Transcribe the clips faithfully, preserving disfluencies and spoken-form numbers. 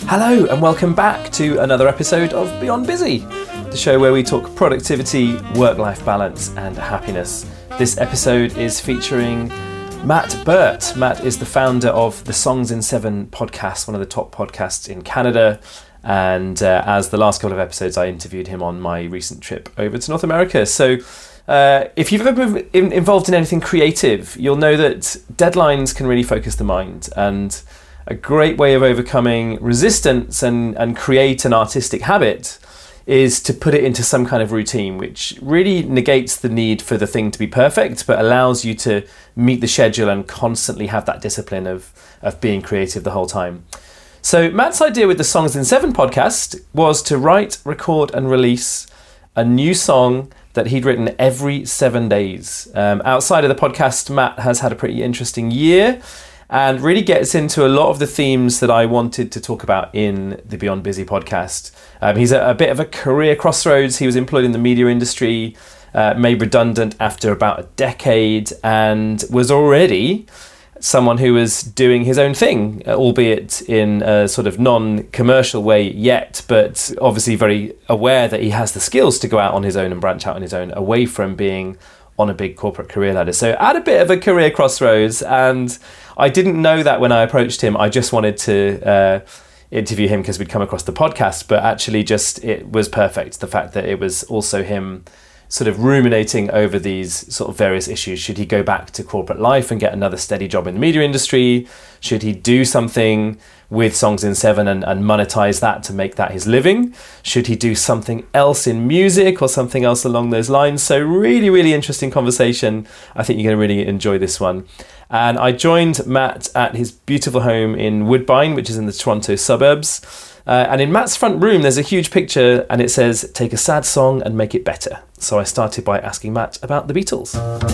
Hello and welcome back to another episode of Beyond Busy, the show where we talk productivity, work-life balance and happiness. This episode is featuring Matt Burt. Matt is the founder of the Songs in Seven podcast, one of the top podcasts in Canada. And uh, as the last couple of episodes, I interviewed him on my recent trip over to North America. So uh, if you've ever been in, involved in anything creative, you'll know that deadlines can really focus the mind. And a great way of overcoming resistance and, and create an artistic habit is to put it into some kind of routine, which really negates the need for the thing to be perfect, but allows you to meet the schedule and constantly have that discipline of, of being creative the whole time. So Matt's idea with the Songs in Seven podcast was to write, record and release a new song that he'd written every seven days. Um, outside of the podcast, Matt has had a pretty interesting year and really gets into a lot of the themes that I wanted to talk about in the Beyond Busy podcast. Um, he's at a bit of a career crossroads. He was employed in the media industry, uh, made redundant after about a decade, and was already someone who was doing his own thing, albeit in a sort of non-commercial way yet, but obviously very aware that he has the skills to go out on his own and branch out on his own, away from being on a big corporate career ladder. So at a bit of a career crossroads, and I didn't know that when I approached him. I just wanted to uh, interview him because we'd come across the podcast, but actually just it was perfect. The fact that it was also him sort of ruminating over these sort of various issues. Should he go back to corporate life and get another steady job in the media industry? Should he do something with Songs in Seven and, and monetize that to make that his living? Should he do something else in music or something else along those lines? So really, really interesting conversation. I think you're going to really enjoy this one. And I joined Matt at his beautiful home in Woodbine, which is in the Toronto suburbs. Uh, and in Matt's front room, there's a huge picture and it says, "Take a sad song and make it better." So I started by asking Matt about the Beatles.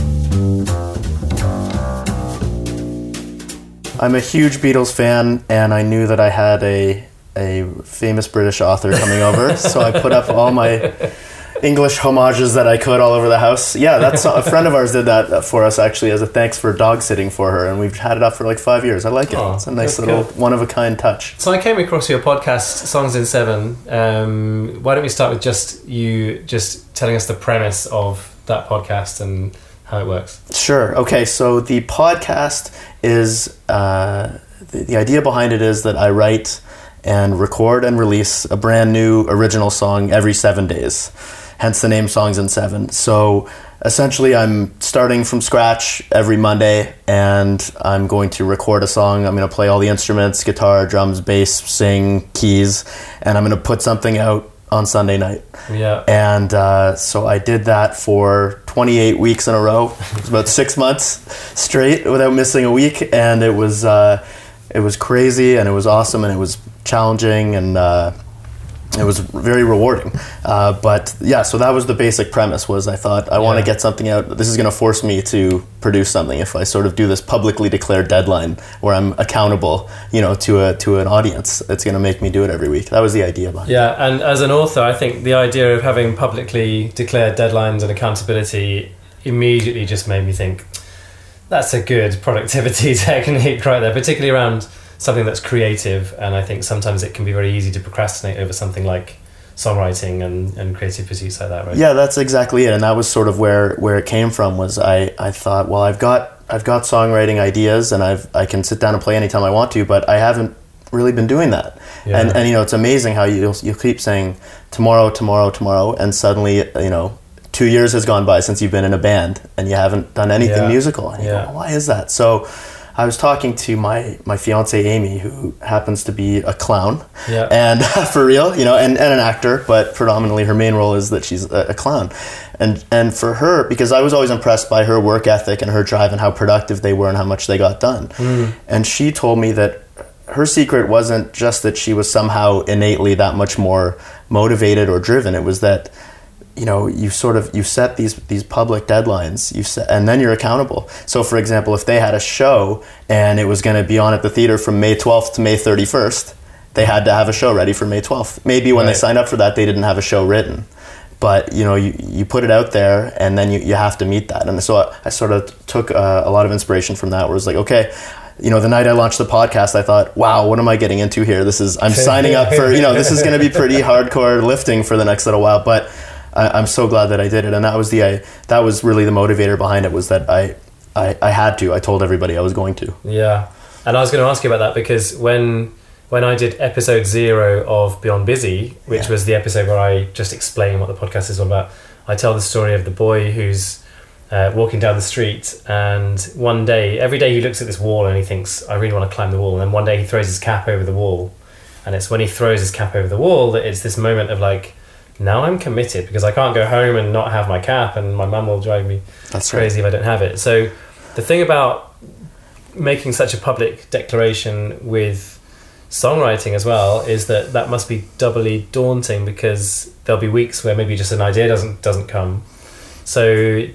I'm a huge Beatles fan, and I knew that I had a a famous British author coming over, so I put up all my English homages that I could all over the house. Yeah, that's a friend of ours did that for us actually as a thanks for dog sitting for her, and we've had it up for like five years. I like it. Oh, it's a nice little cool. one-of-a-kind touch. So I came across your podcast, Songs in Seven. Um, why don't we start with just you just telling us the premise of that podcast and how it works? Sure. Okay, so the podcast is, uh, the, the idea behind it is that I write and record and release a brand new original song every seven days. Hence the name Songs in Seven. So essentially I'm starting from scratch every Monday and I'm going to record a song. I'm going to play all the instruments, guitar, drums, bass, sing, keys, and I'm going to put something out on Sunday night. Yeah. And uh, so I did that for twenty-eight weeks in a row. It was about six months straight without missing a week. And it was, uh, it was crazy and it was awesome and it was challenging and uh, it was very rewarding. Uh, but yeah, so that was the basic premise was I thought I yeah. want to get something out. This is going to force me to produce something if I sort of do this publicly declared deadline where I'm accountable, you know, to a to an audience. It's going to make me do it every week. That was the idea behind yeah, it. Yeah, and as an author, I think the idea of having publicly declared deadlines and accountability immediately just made me think that's a good productivity technique right there, particularly around something that's creative. And I think sometimes it can be very easy to procrastinate over something like songwriting and, and creative pursuits like that, right? Yeah, that's exactly it. And that was sort of where, where it came from was I, I thought, well, I've got I've got songwriting ideas and I've I can sit down and play anytime I want to, but I haven't really been doing that. Yeah. And and you know, it's amazing how you you keep saying tomorrow, tomorrow, tomorrow, and suddenly, you know, two years has gone by since you've been in a band and you haven't done anything yeah. musical. And you yeah. go, why is that? So I was talking to my, my fiancée Amy, who happens to be a clown, yeah. and for real, you know, and, and an actor, but predominantly her main role is that she's a, a clown. And and for her, because I was always impressed by her work ethic and her drive and how productive they were and how much they got done. Mm. And she told me that her secret wasn't just that she was somehow innately that much more motivated or driven. It was that, you know, you sort of, you set these these public deadlines, you set, and then you're accountable. So for example, if they had a show and it was going to be on at the theater from May twelfth to May thirty-first, they had to have a show ready for May twelfth. Maybe when right. they signed up for that, they didn't have a show written. But, you know, you, you put it out there and then you, you have to meet that. And so I, I sort of took uh, a lot of inspiration from that, where it was like, okay, you know, the night I launched the podcast, I thought, wow, what am I getting into here? This is, I'm signing up for, you know, this is going to be pretty hardcore lifting for the next little while. But I, I'm so glad that I did it. And that was the, I, that was really the motivator behind it, was that I, I, I had to, I told everybody I was going to. Yeah. And I was going to ask you about that, because when, when I did episode zero of Beyond Busy, which yeah. was the episode where I just explain what the podcast is all about, I tell the story of the boy who's uh, walking down the street, and one day, every day he looks at this wall and he thinks, I really want to climb the wall. And then one day he throws his cap over the wall. And it's when he throws his cap over the wall that it's this moment of like, now I'm committed, because I can't go home and not have my cap, and my mum will drive me That's crazy right. if I don't have it. So the thing about making such a public declaration with songwriting as well is that that must be doubly daunting, because there'll be weeks where maybe just an idea doesn't doesn't come. So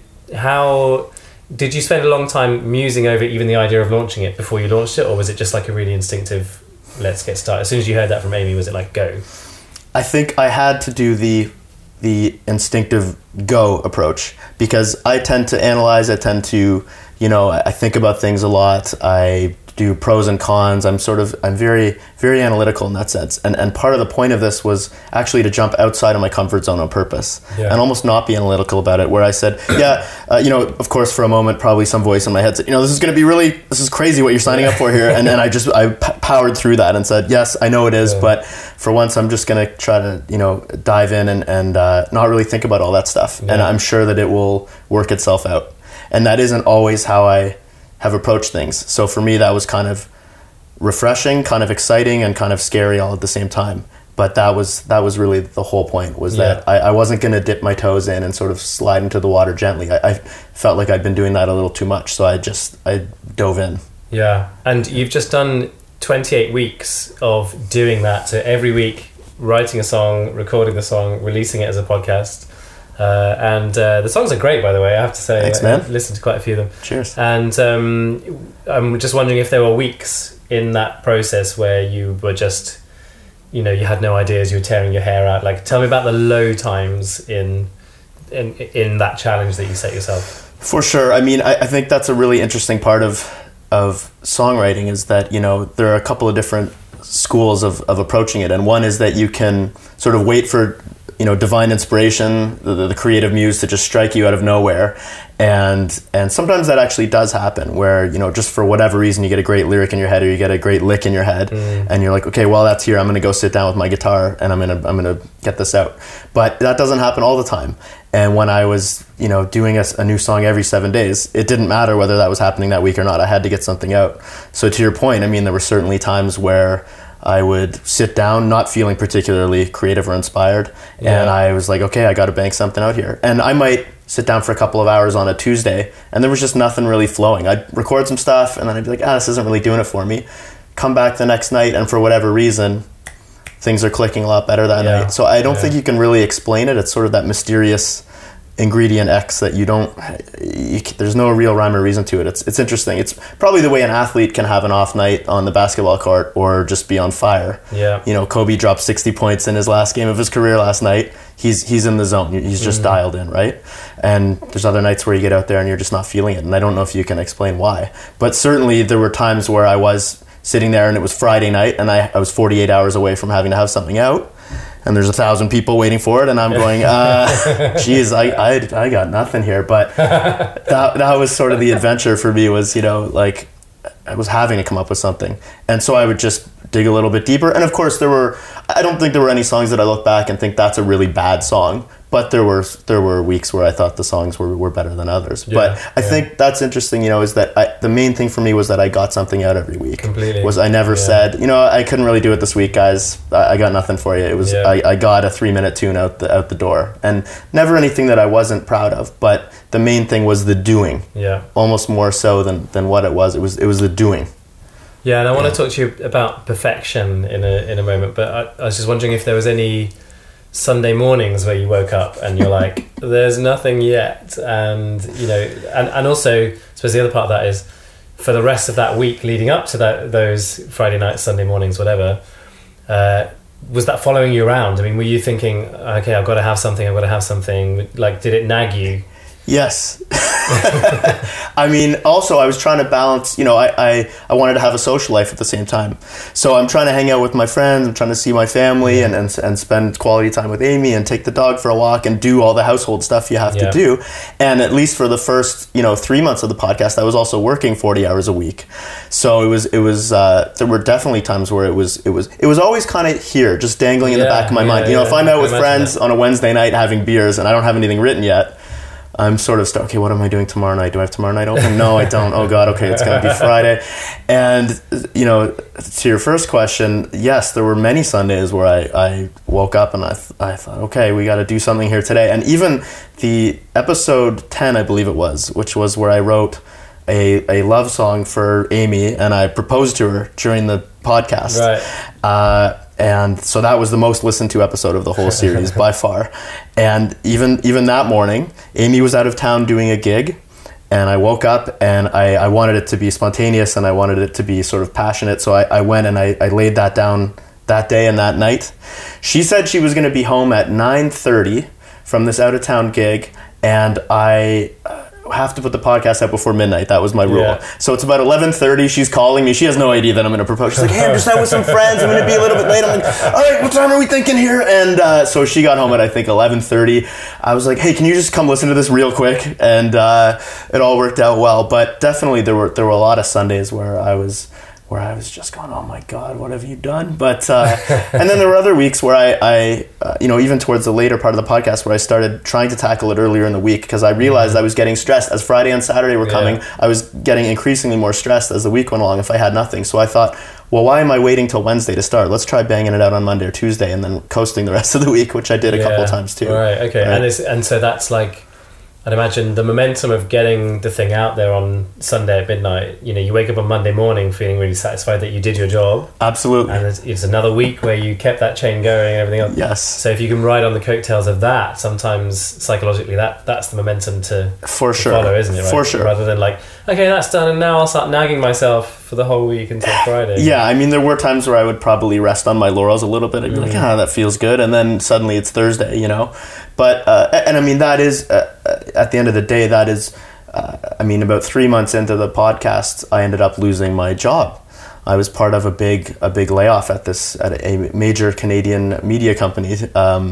how did you spend a long time musing over even the idea of launching it before you launched it, or was it just like a really instinctive, let's get started? As soon as you heard that from Amy, was it like, go? I think I had to do the the instinctive go approach, because I tend to analyze, I tend to, you know, I think about things a lot. I do pros and cons. I'm sort of, I'm very, very analytical in that sense. And and part of the point of this was actually to jump outside of my comfort zone on purpose yeah. and almost not be analytical about it, where I said, yeah, uh, you know, of course, for a moment, probably some voice in my head said, you know, this is going to be really, this is crazy what you're signing up for here. And then I just, I p- powered through that and said, yes, I know it is, yeah. but for once, I'm just going to try to, you know, dive in and, and uh, not really think about all that stuff. Yeah. And I'm sure that it will work itself out. And that isn't always how I have approached things. So for me, that was kind of refreshing, kind of exciting, and kind of scary all at the same time. But that was that was really the whole point, was yeah. that I, I wasn't going to dip my toes in and sort of slide into the water gently. I, I felt like I'd been doing that a little too much, so I just I dove in. Yeah, and you've just done twenty-eight weeks of doing that. So every week, writing a song, recording the song, releasing it as a podcast. Uh, and uh, the songs are great, by the way, I have to say. Thanks, man. I've listened to quite a few of them. Cheers. And um, I'm just wondering if there were weeks in that process where you were just, you know, you had no ideas, you were tearing your hair out. Like, tell me about the low times in in in that challenge that you set yourself. For sure. I mean, I, I think that's a really interesting part of of songwriting, is that, you know, there are a couple of different schools of, of approaching it. And one is that you can sort of wait for, you know, divine inspiration, the, the creative muse to just strike you out of nowhere. And and sometimes that actually does happen, where, you know, just for whatever reason, you get a great lyric in your head, or you get a great lick in your head, mm. and you're like, okay, well, that's here. I'm going to go sit down with my guitar and I'm going to I'm going to get this out. But that doesn't happen all the time. And when I was, you know, doing a, a new song every seven days, it didn't matter whether that was happening that week or not. I had to get something out. So to your point, I mean, there were certainly times where I would sit down not feeling particularly creative or inspired, yeah. and I was like, okay, I got to bank something out here. And I might sit down for a couple of hours on a Tuesday, and there was just nothing really flowing. I'd record some stuff, and then I'd be like, ah, this isn't really doing it for me. Come back the next night, and for whatever reason, things are clicking a lot better that yeah. night. So I don't yeah. think you can really explain it. It's sort of that mysterious ingredient X that you don't, you, there's no real rhyme or reason to it. It's it's interesting. It's probably the way an athlete can have an off night on the basketball court or just be on fire. Yeah. You know, Kobe dropped sixty points in his last game of his career last night. He's he's in the zone. He's just mm-hmm. dialed in, right? And there's other nights where you get out there and you're just not feeling it. And I don't know if you can explain why. But certainly there were times where I was sitting there and it was Friday night and I, I was forty-eight hours away from having to have something out. And there's a thousand people waiting for it, and I'm going, uh, geez, I, I, I got nothing here. But that that was sort of the adventure for me, was, you know, like, I was having to come up with something. And so I would just dig a little bit deeper. And of course there were, I don't think there were any songs that I look back and think that's a really bad song. But there were there were weeks where I thought the songs were, were better than others. Yeah, but I yeah. think that's interesting, you know, is that I, the main thing for me was that I got something out every week. Completely. Was I never yeah. said, you know, I couldn't really do it this week, guys. I, I got nothing for you. It was yeah. I, I got a three minute tune out the out the door, and never anything that I wasn't proud of. But the main thing was the doing. Yeah. Almost more so than, than what it was. It was it was the doing. Yeah, and I want yeah. to talk to you about perfection in a in a moment. But I, I was just wondering if there was any Sunday mornings where you woke up and you're like, there's nothing yet, and you know, and, and also I suppose the other part of that is, for the rest of that week leading up to that, those Friday nights, Sunday mornings, whatever, uh, was that following you around? I mean, were you thinking, okay, I've got to have something, I've got to have something, like, did it nag you? Yes. I mean, also I was trying to balance, you know, I, I, I wanted to have a social life at the same time. So I'm trying to hang out with my friends, I'm trying to see my family and, and, and spend quality time with Amy and take the dog for a walk and do all the household stuff you have yeah. to do. And at least for the first, you know, three months of the podcast, I was also working forty hours a week. So it was, it was, uh, there were definitely times where it was, it was, it was always kind of here, just dangling in yeah, the back of my yeah, mind. You know, yeah. if I'm out with friends that. on a Wednesday night having beers and I don't have anything written yet, I'm sort of stuck. Okay, what am I doing tomorrow night? Do I have tomorrow night open? No, I don't. Oh God, okay, it's going to be Friday. And, you know, to your first question, yes, there were many Sundays where I, I woke up and I, th- I thought, okay, we got to do something here today. And even the episode ten, I believe it was, which was where I wrote a, a love song for Amy and I proposed to her during the podcast. Right. Uh, And so that was the most listened to episode of the whole series by far. And even even that morning, Amy was out of town doing a gig, and I woke up and I, I wanted it to be spontaneous and I wanted it to be sort of passionate. So I, I went and I, I laid that down that day and that night. She said she was going to be home at nine thirty from this out of town gig, and I have to put the podcast out before midnight. That was my rule. Yeah. So it's about eleven thirty. She's calling me. She has no idea that I'm going to propose. She's like, hey, I'm just out with some friends. I'm going to be a little bit late. I'm like, all right, what time are we thinking here? And uh, so she got home at, I think, eleven thirty. I was like, hey, can you just come listen to this real quick? And uh, it all worked out well. But definitely there were there were a lot of Sundays where I was where I was just going, oh my God, what have you done? But uh, and then there were other weeks where I, I uh, you know, even towards the later part of the podcast where I started trying to tackle it earlier in the week because I realized mm-hmm. I was getting stressed. As Friday and Saturday were coming, yeah. I was getting increasingly more stressed as the week went along if I had nothing. So I thought, well, why am I waiting till Wednesday to start? Let's try banging it out on Monday or Tuesday and then coasting the rest of the week, which I did a yeah. couple of times too. Right, okay. Right? And, it's, and so that's like, I'd imagine the momentum of getting the thing out there on Sunday at midnight, you know, you wake up on Monday morning feeling really satisfied that you did your job. Absolutely. And it's, it's another week where you kept that chain going and everything else. Yes. So if you can ride on the coattails of that, sometimes psychologically that that's the momentum to, For to sure. follow, isn't it? Right? For sure. Rather than like, okay, that's done and now I'll start nagging myself for the whole week until Friday. Yeah, I mean, there were times where I would probably rest on my laurels a little bit. I'd be mm. like, ah, that feels good. And then suddenly it's Thursday, you know? But, uh, and I mean, that is, uh, at the end of the day, that is, uh, I mean, about three months into the podcast, I ended up losing my job. I was part of a big, a big layoff at this, at a major Canadian media company. Um,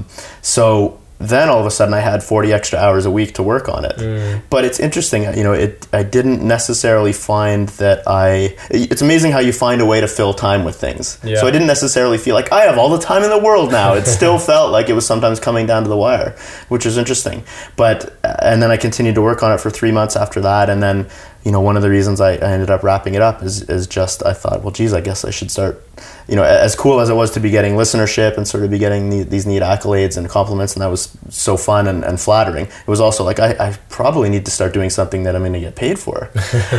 so then all of a sudden I had forty extra hours a week to work on it. Mm. But it's interesting, you know, it, I didn't necessarily find that I, it's amazing how you find a way to fill time with things. Yeah. So I didn't necessarily feel like I have all the time in the world now. It still felt like it was sometimes coming down to the wire, which was interesting. But, and then I continued to work on it for three months after that. And then, you know, one of the reasons I, I ended up wrapping it up is, is just, I thought, well, geez, I guess I should start, you know, as cool as it was to be getting listenership and sort of be getting the, these neat accolades and compliments, and that was so fun and, and flattering. It was also like, I, I probably need to start doing something that I'm going to get paid for.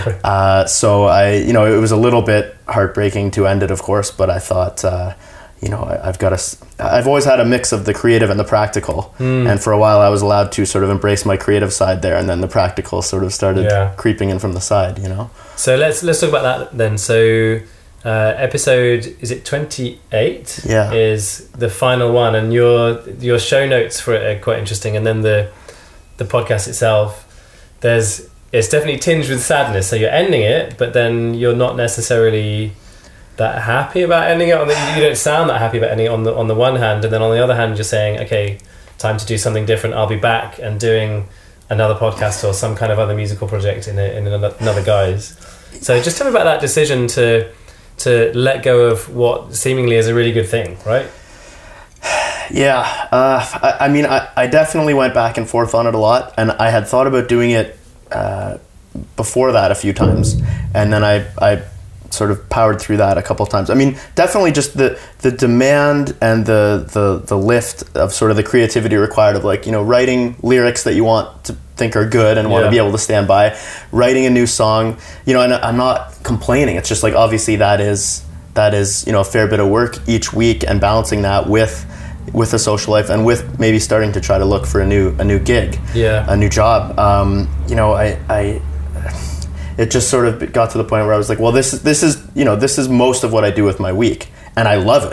uh, so I, you know, it was a little bit heartbreaking to end it, of course, but I thought, uh, you know, I, I've got to, I've always had a mix of the creative and the practical. Mm. And for a while I was allowed to sort of embrace my creative side there, and then the practical sort of started yeah. creeping in from the side, you know? So let's, let's talk about that then. So uh, episode, is it twenty-eight? Yeah. Is the final one, and your, your show notes for it are quite interesting. And then the, the podcast itself, there's, it's definitely tinged with sadness. So you're ending it, but then you're not necessarily that happy about ending it. On the, you don't sound that happy about ending it on the on the one hand, and then on the other hand, you're saying, okay, time to do something different. I'll be back and doing another podcast or some kind of other musical project in a, in another guise. So just tell me about that decision to to let go of what seemingly is a really good thing, right? Yeah, uh, I, I mean, I, I definitely went back and forth on it a lot, and I had thought about doing it uh, before that a few times, and then I I. sort of powered through that a couple of times. I mean, definitely just the the demand and the the the lift of sort of the creativity required of, like, you know, writing lyrics that you want to think are good and want yeah. to be able to stand by, writing a new song, you know, and I'm not complaining. It's just like, obviously that is that is, you know, a fair bit of work each week, and balancing that with with a social life and with maybe starting to try to look for a new a new gig, yeah, a new job. Um, you know, I I it just sort of got to the point where I was like, well, this is, this is, you know, this is most of what I do with my week, and I love it.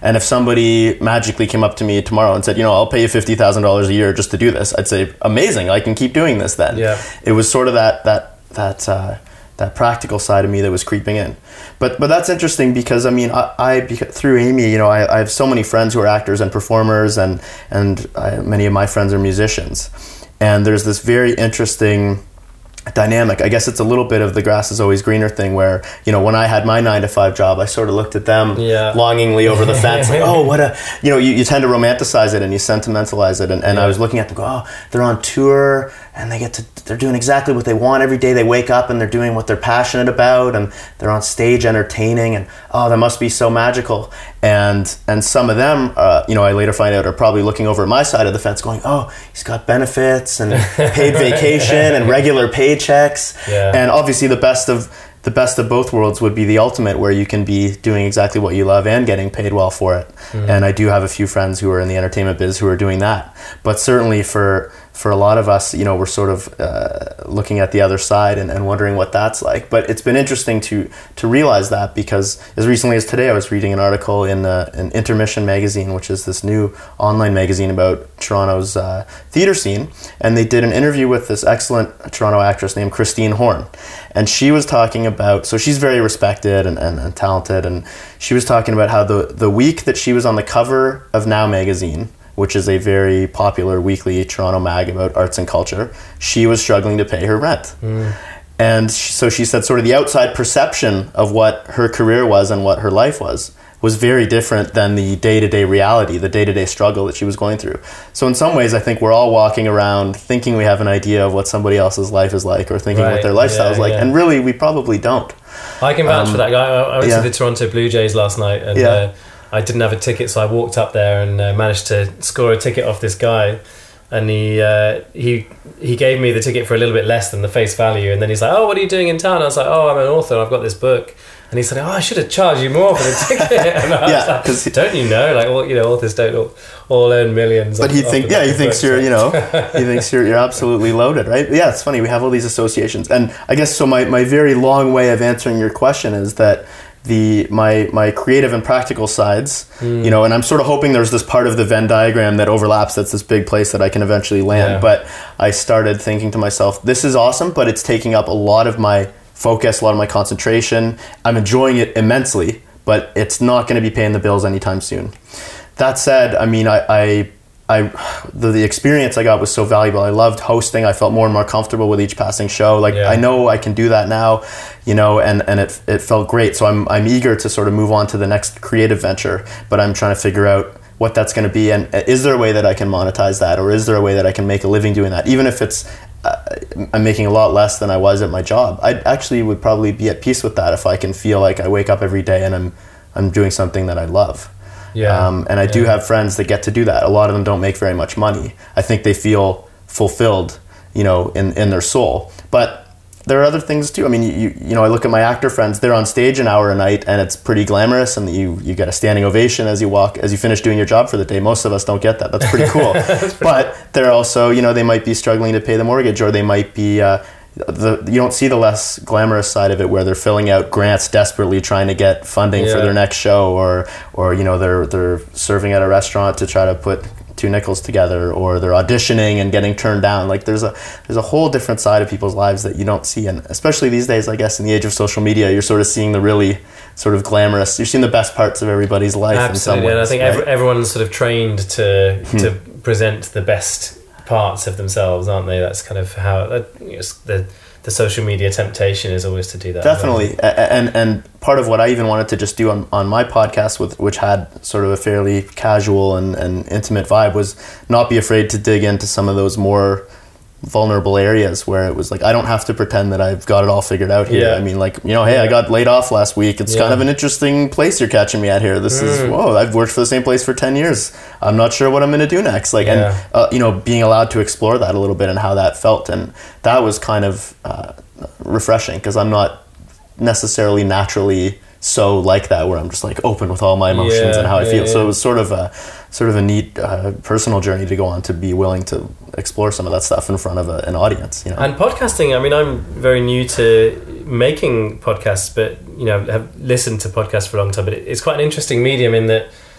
And if somebody magically came up to me tomorrow and said, you know, I'll pay you fifty thousand dollars a year just to do this, I'd say, amazing, I can keep doing this then. Yeah. It was sort of that that that uh, that practical side of me that was creeping in. But but that's interesting because, I mean, I, I through Amy, you know, I, I have so many friends who are actors and performers, and, and I, many of my friends are musicians. And there's this very interesting dynamic. I guess it's a little bit of the grass is always greener thing where, you know, when I had my nine to five job, I sort of looked at them yeah. longingly over the fence like, oh, what a, you know, you, you tend to romanticize it and you sentimentalize it. And, and yeah. I was looking at them go, oh, they're on tour and they get to, they're doing exactly what they want every day. They wake up and they're doing what they're passionate about and they're on stage entertaining and, oh, that must be so magical. And, and some of them, uh, you know, I later find out are probably looking over at my side of the fence going, oh, he's got benefits and paid vacation and regular paychecks. Yeah. And obviously the best of the best of both worlds would be the ultimate, where you can be doing exactly what you love and getting paid well for it. Mm. And I do have a few friends who are in the entertainment biz who are doing that. But certainly for for a lot of us, you know, we're sort of uh, looking at the other side and, and wondering what that's like. But it's been interesting to to realize that, because as recently as today, I was reading an article in uh, an Intermission magazine, which is this new online magazine about Toronto's uh, theatre scene. And they did an interview with this excellent Toronto actress named Christine Horn. And she was talking about, so she's very respected and, and, and talented, and she was talking about how the, the week that she was on the cover of Now magazine, which is a very popular weekly Toronto mag about arts and culture, she was struggling to pay her rent. Mm. And she, so she said sort of the outside perception of what her career was and what her life was was very different than the day-to-day reality, the day-to-day struggle that she was going through. So in some ways, I think we're all walking around thinking we have an idea of what somebody else's life is like, or thinking right. what their lifestyle yeah, is like, yeah. and really we probably don't. I can vouch um, for that. I, I went yeah. to the Toronto Blue Jays last night, and yeah. uh, I didn't have a ticket, so I walked up there and uh, managed to score a ticket off this guy. And he uh, he he gave me the ticket for a little bit less than the face value, and then he's like, "Oh, what are you doing in town?" I was like, "Oh, I'm an author. I've got this book." And he said, "Oh, I should have charged you more for the ticket." And I yeah, was like, "Don't you know? Like, all, you know, authors don't all, all earn millions." But he think, yeah, he thinks you're, you know, he thinks you're you're absolutely loaded, right? But yeah, it's funny. We have all these associations, and I guess so. My, my very long way of answering your question is that the my my creative and practical sides, mm. you know, and I'm sort of hoping there's this part of the Venn diagram that overlaps. That's this big place that I can eventually land. Yeah. But I started thinking to myself, this is awesome, but it's taking up a lot of my focus, a lot of my concentration. I'm enjoying it immensely, but it's not going to be paying the bills anytime soon. That said, I mean, I, I, I the, the experience I got was so valuable. I loved hosting. I felt more and more comfortable with each passing show. Like yeah. I know I can do that now, you know, and, and it it felt great. So I'm I'm eager to sort of move on to the next creative venture, but I'm trying to figure out what that's going to be, and is there a way that I can monetize that, or is there a way that I can make a living doing that, even if it's uh, I'm making a lot less than I was at my job. I actually would probably be at peace with that if I can feel like I wake up every day and I'm I'm doing something that I love. Yeah. Um, and I yeah. do have friends that get to do that. A lot of them don't make very much money. I think they feel fulfilled, you know, in, in their soul. But there are other things too. I mean, you you know, I look at my actor friends, they're on stage an hour a night and it's pretty glamorous, and you, you get a standing ovation as you walk, as you finish doing your job for the day. Most of us don't get that. That's pretty cool. That's pretty but cool. They're also, you know, they might be struggling to pay the mortgage, or they might be, uh, the you don't see the less glamorous side of it, where they're filling out grants desperately trying to get funding yeah. for their next show, or, or, you know, they're, they're serving at a restaurant to try to put two nickels together, or they're auditioning and getting turned down. Like there's a there's a whole different side of people's lives that you don't see, and especially these days, I guess, in the age of social media, you're sort of seeing the really sort of glamorous, you're seeing the best parts of everybody's life. Absolutely, in some ways, and I think right? every, everyone's sort of trained to hmm. to present the best parts of themselves, aren't they? That's kind of how that, you know, the the social media temptation is always to do that. Definitely. And and part of what I even wanted to just do on, on my podcast, with which had sort of a fairly casual and, and intimate vibe, was not be afraid to dig into some of those more vulnerable areas where it was like, I don't have to pretend that I've got it all figured out here. Yeah. I mean, like, you know, hey, yeah. I got laid off last week. It's yeah. kind of an interesting place you're catching me at here. This mm. is, whoa, I've worked for the same place for ten years. I'm not sure what I'm going to do next. Like, yeah. and, uh, you know, being allowed to explore that a little bit and how that felt. And that was kind of uh, refreshing, because I'm not necessarily naturally so like that, where I'm just like open with all my emotions yeah, and how I yeah, feel. Yeah. So it was sort of a sort of a neat uh, personal journey to go on, to be willing to explore some of that stuff in front of a, an audience. You know, and podcasting. I mean, I'm very new to making podcasts, but you know, have listened to podcasts for a long time. But it's quite an interesting medium in that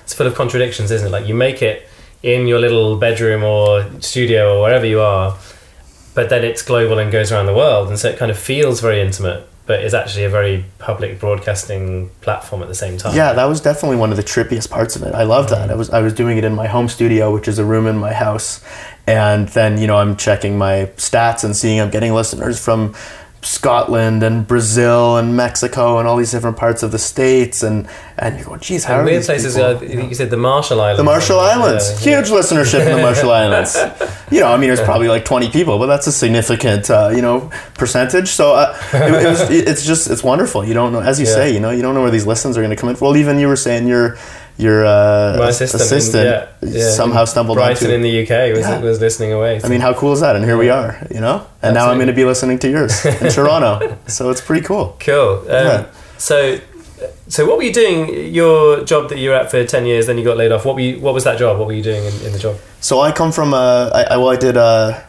it's full of contradictions, isn't it? Like you make it in your little bedroom or studio or wherever you are, but then it's global and goes around the world, and so it kind of feels very intimate, but is actually a very public broadcasting platform at the same time. Yeah, that was definitely one of the trippiest parts of it. I loved that. I was I was doing it in my home studio, which is a room in my house, and then, you know, I'm checking my stats and seeing I'm getting listeners from Scotland and Brazil and Mexico and all these different parts of the States, and and you go, geez, how and are weird these places. people, Uh, you know? You said the Marshall Islands. The Marshall Islands, yeah, huge yeah. listenership in the Marshall Islands. You know, I mean, there's probably like twenty people, but that's a significant, uh, you know, percentage. So uh, it, it was, it's just, it's wonderful. You don't know, as you yeah. say, you know, you don't know where these listens are going to come in. Well, even you were saying your your uh, My assistant, assistant yeah, yeah, somehow stumbled Brighton onto in the U K was yeah. was listening away. So. I mean, how cool is that? And here we are, you know. And Absolutely. Now I'm going to be listening to yours in Toronto. So it's pretty cool. Cool. Um, yeah. So. So what were you doing? Your job that you were at for ten years, then you got laid off. What were you, What was that job? What were you doing in, in the job? So I come from a, I, I, well, I did a,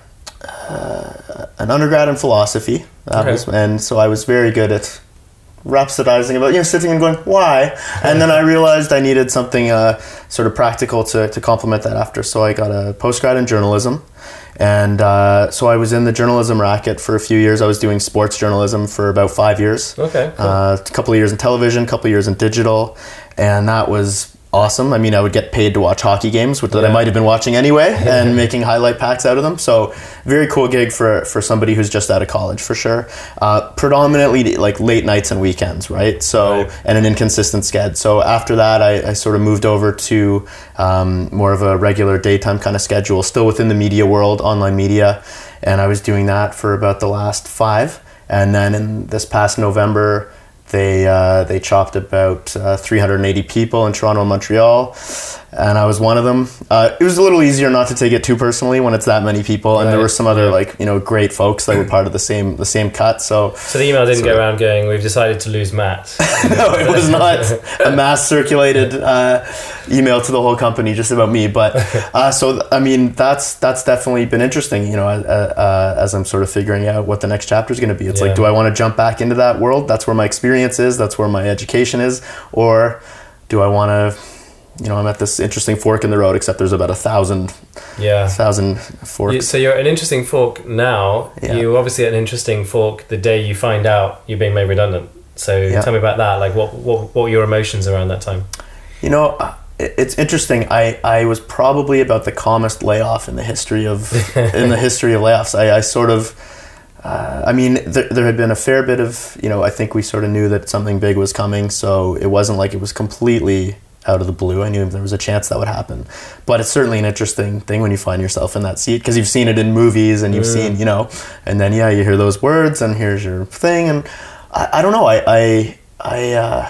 uh, an undergrad in philosophy, that okay. was, and so I was very good at rhapsodizing about, you know, sitting and going, why? And then I realized I needed something uh, sort of practical to, to complement that after. So I got a postgrad in journalism. And uh, so I was in the journalism racket for a few years. I was doing sports journalism for about five years. Okay. Cool. Uh, a couple of years in television, a couple of years in digital. And that was awesome. I mean, I would get paid to watch hockey games, which yeah. that I might have been watching anyway, and making highlight packs out of them. So very cool gig for, for somebody who's just out of college, for sure. Uh, predominantly like late nights and weekends, right? So right. And an inconsistent sched. So after that, I, I sort of moved over to um, more of a regular daytime kind of schedule, still within the media world, online media. And I was doing that for about the last five. And then in this past November, They uh, they chopped about uh, three hundred eighty people in Toronto and Montreal, and I was one of them. Uh, it was a little easier not to take it too personally when it's that many people, and right. there were some other like you know great folks that were part of the same the same cut. So so the email didn't so, go around going, "We've decided to lose Matt." No, it was not a mass circulated uh, email to the whole company just about me. But uh, so I mean that's that's definitely been interesting. You know, uh, uh, as I'm sort of figuring out what the next chapter is going to be. It's yeah. like, do I want to jump back into that world? That's where my experience is, that's where my education is, or do I want to, you know, I'm at this interesting fork in the road, except there's about a thousand yeah thousand forks. You, so you're at an interesting fork now. Yeah. You're obviously at an interesting fork the day you find out you're being made redundant. So yeah. tell me about that. Like what, what what were your emotions around that time? You know, it's interesting. I, I was probably about the calmest layoff in the history of in the history of layoffs. I, I sort of Uh, I mean, there, there had been a fair bit of, you know, I think we sort of knew that something big was coming, so it wasn't like it was completely out of the blue. I knew there was a chance that would happen. But it's certainly an interesting thing when you find yourself in that seat, because you've seen it in movies and you've mm. seen, you know, and then, yeah, you hear those words and here's your thing. And I, I don't know, I I I, uh,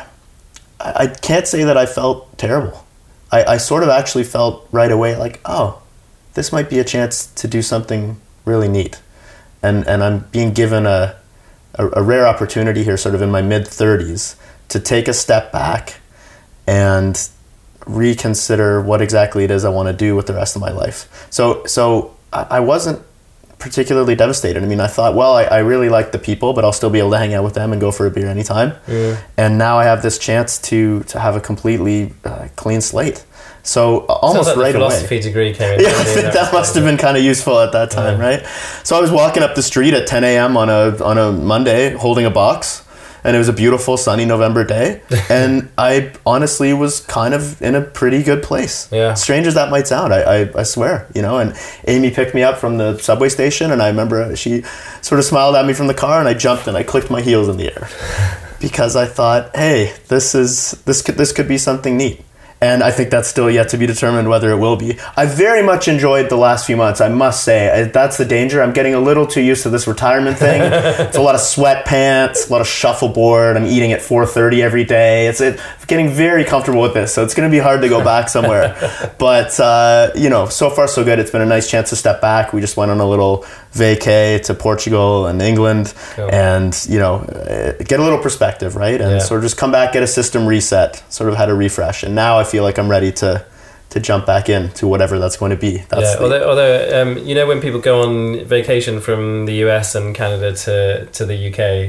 I can't say that I felt terrible. I, I sort of actually felt right away like, oh, this might be a chance to do something really neat. And and I'm being given a, a a rare opportunity here, sort of in my mid thirties, to take a step back and reconsider what exactly it is I want to do with the rest of my life. So so I wasn't particularly devastated. I mean, I thought, well, I, I really like the people, but I'll still be able to hang out with them and go for a beer anytime. Mm. And now I have this chance to to have a completely uh, clean slate. So almost like right the philosophy away. degree came in. Yeah, I think that must have been kind of useful at that time, yeah. right? So I was walking up the street at ten a.m. on a on a Monday, holding a box, and it was a beautiful sunny November day, and I honestly was kind of in a pretty good place. Yeah. Strange as that might sound, I, I I swear, you know. And Amy picked me up from the subway station, and I remember she sort of smiled at me from the car, and I jumped and I clicked my heels in the air because I thought, hey, this is this could this could be something neat. And I think that's still yet to be determined whether it will be. I very much enjoyed the last few months, I must say. That's the danger. I'm getting a little too used to this retirement thing. It's a lot of sweatpants, a lot of shuffleboard. I'm eating at four thirty every day. It's it, getting very comfortable with this, so it's going to be hard to go back somewhere. But, uh, you know, so far so good. It's been a nice chance to step back. We just went on a little vacay to Portugal and England, cool. and, you know, get a little perspective, right? And yeah. sort of just come back, get a system reset, sort of had a refresh. And now I feel like I'm ready to to jump back into whatever that's going to be. That's yeah, the, although, although um, you know, when people go on vacation from the U S and Canada to, to the U K,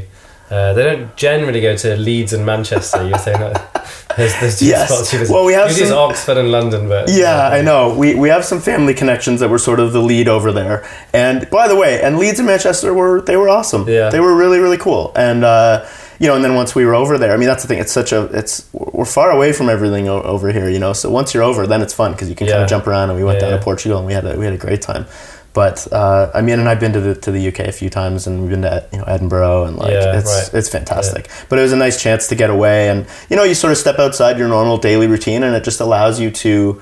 Uh, they don't generally go to Leeds and Manchester. You're saying that there's, there's two Yes. spots you visit. Well, we have Usually some- it's Oxford and London, but Yeah, I know. We we have some family connections that were sort of the lead over there. And by the way, and Leeds and Manchester were they were awesome. Yeah. They were really really cool. And uh, you know, and then once we were over there, I mean, that's the thing. It's such a it's we're far away from everything o- over here, you know. So once you're over, then it's fun because you can kind Yeah. of jump around. And we went Yeah, down yeah. to Portugal and we had a, we had a great time. But uh, I mean, and I've been to the to the U K a few times, and we've been to you know Edinburgh, and like Yeah, it's right. it's fantastic. But it was a nice chance to get away, and you know, you sort of step outside your normal daily routine, and it just allows you to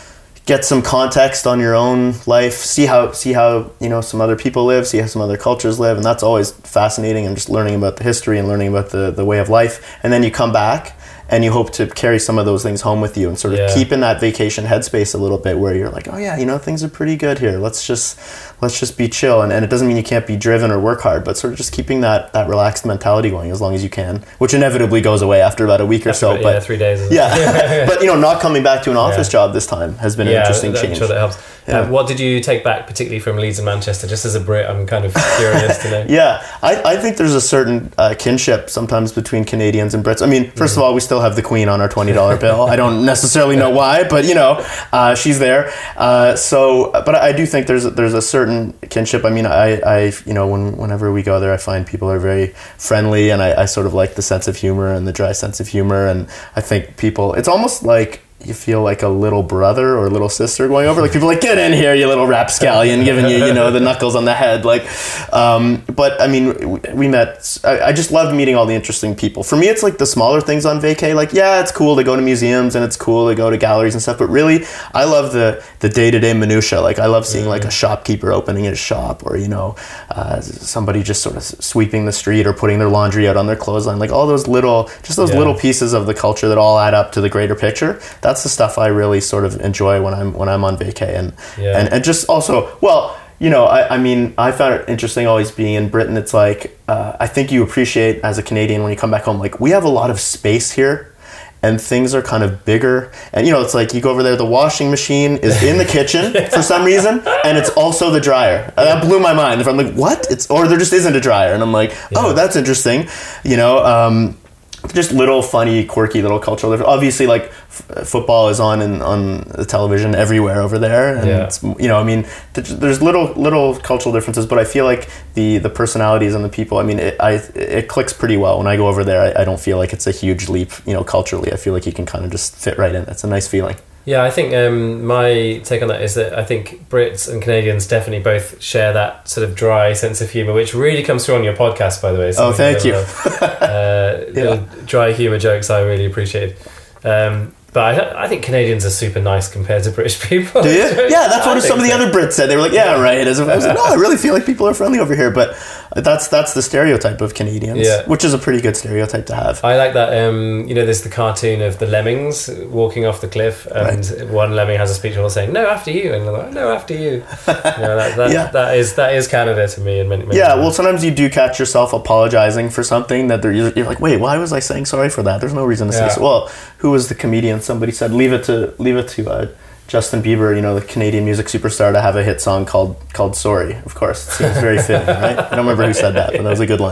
get some context on your own life, see how see how you know some other people live, see how some other cultures live, and that's always fascinating. And just learning about the history and learning about the the way of life, and then you come back. And you hope to carry some of those things home with you and sort of Yeah. keep in that vacation headspace a little bit where you're like, oh yeah, you know, things are pretty good here. Let's just let's just be chill. And, and it doesn't mean you can't be driven or work hard, but sort of just keeping that, that relaxed mentality going as long as you can, which inevitably goes away after about a week or After so. about, But yeah, three days. isn't it? yeah, but you know, not coming back to an office Yeah. job this time has been an Yeah, interesting I'm change. sure that helps. Yeah. Uh, what did you take back, particularly from Leeds and Manchester? Just as a Brit, I'm kind of curious to know. Yeah, I, I think there's a certain uh, kinship sometimes between Canadians and Brits. I mean, first Mm. of all, we still have the Queen on our twenty dollar bill. I don't necessarily know why, but you know, uh, she's there. Uh, so, but I do think there's a, there's a certain kinship. I mean, I, I you know, when, whenever we go there, I find people are very friendly, and I, I sort of like the sense of humor and the dry sense of humor. And I think people, it's almost like you feel like a little brother or little sister going over. Like people are like, get in here, you little rapscallion, giving you, you know, the knuckles on the head. Like, um, but I mean, we, we met, I, I just loved meeting all the interesting people. For me, it's like the smaller things on vacay. Like, yeah, it's cool to go to museums and it's cool to go to galleries and stuff. But really, I love the, the day-to-day minutia. Like I love seeing like a shopkeeper opening his shop, or, you know, uh, somebody just sort of sweeping the street or putting their laundry out on their clothesline. Like all those little, just those Yeah. little pieces of the culture that all add up to the greater picture. That's the stuff I really sort of enjoy when I'm when I'm on vacay, and Yeah. and, and just also, well, you know, I, I mean, I found it interesting always being in Britain. It's like uh, I think you appreciate as a Canadian when you come back home, like we have a lot of space here. And things are kind of bigger. And, you know, it's like you go over there, the washing machine is in the kitchen for some reason, and it's also the dryer. And that blew my mind. If I'm like, what? It's Or there just isn't a dryer. And I'm like, oh, Yeah. that's interesting. You know, um, just little funny, quirky little cultural difference. Obviously, like f- football is on in, on the television everywhere over there, and Yeah. it's, you know, I mean, th- there's little little cultural differences, but I feel like the the personalities and the people. I mean, it I it clicks pretty well when I go over there. I, I don't feel like it's a huge leap, you know, culturally. I feel like you can kind of just fit right in. It's a nice feeling. Yeah, I think um, my take on that is that I think Brits and Canadians definitely both share that sort of dry sense of humour, which really comes through on your podcast, by the way. Oh, thank you. Little, uh, little dry humour jokes I really appreciate. Um, but I, I think Canadians are super nice compared to British people. Do you? Yeah, that's what I some of the think so. other Brits said. They were like, yeah, right. As if I was like, no, I really feel like people are friendly over here. But that's that's the stereotype of Canadians, Yeah. which is a pretty good stereotype to have. I like that. Um, you know, there's the cartoon of the lemmings walking off the cliff, and one lemming has a speech all saying "No, after you," and they're like, "No, after you." You know, that, that, Yeah. that is that is Canada to me. In many, many Yeah, ways. well, sometimes you do catch yourself apologizing for something that they're, you're like, wait, why was I saying sorry for that? There's no reason to say Yeah. so. Well, who was the comedian? Somebody said, leave it to leave it to uh, Justin Bieber, you know, the Canadian music superstar, to have a hit song called called Sorry. Of course, it seems very fitting, right? I don't remember who said that, but that was a good line.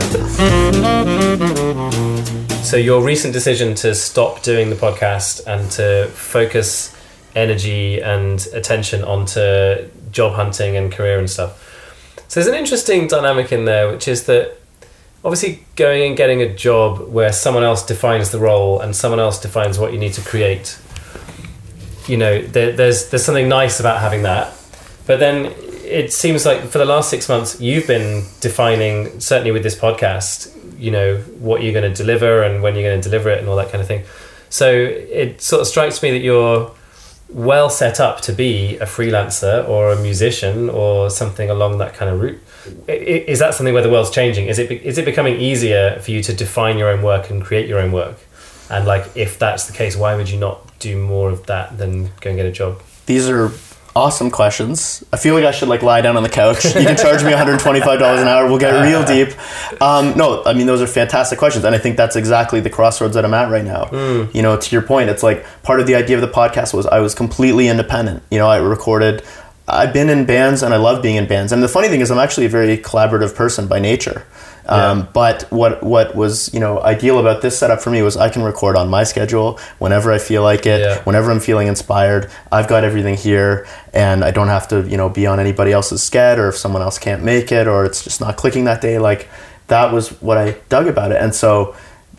So your recent decision to stop doing the podcast and to focus energy and attention onto job hunting and career and stuff. So there's an interesting dynamic in there, which is that obviously going and getting a job where someone else defines the role and someone else defines what you need to create, you know, there, there's there's something nice about having that. But then it seems like for the last six months, you've been defining, certainly with this podcast, you know, what you're going to deliver and when you're going to deliver it and all that kind of thing. So it sort of strikes me that you're well set up to be a freelancer or a musician or something along that kind of route. I- i- Is that something where the world's changing? Is it be- is it becoming easier for you to define your own work and create your own work? And like, if that's the case, why would you not do more of that than go and get a job? These are awesome questions. I feel like I should like lie down on the couch. You can charge me one hundred twenty-five dollars an hour. We'll get real deep. Um, no, I mean, those are fantastic questions. And I think that's exactly the crossroads that I'm at right now. Mm. You know, to your point, it's like part of the idea of the podcast was I was completely independent. You know, I recorded, I've been in bands and I love being in bands. And the funny thing is I'm actually a very collaborative person by nature. Um, Yeah. But what what was you know ideal about this setup for me was I can record on my schedule whenever I feel like it, Yeah. whenever I'm feeling inspired. I've got everything here, and I don't have to you know be on anybody else's sched, or if someone else can't make it, or it's just not clicking that day. Like that was what I dug about it, and so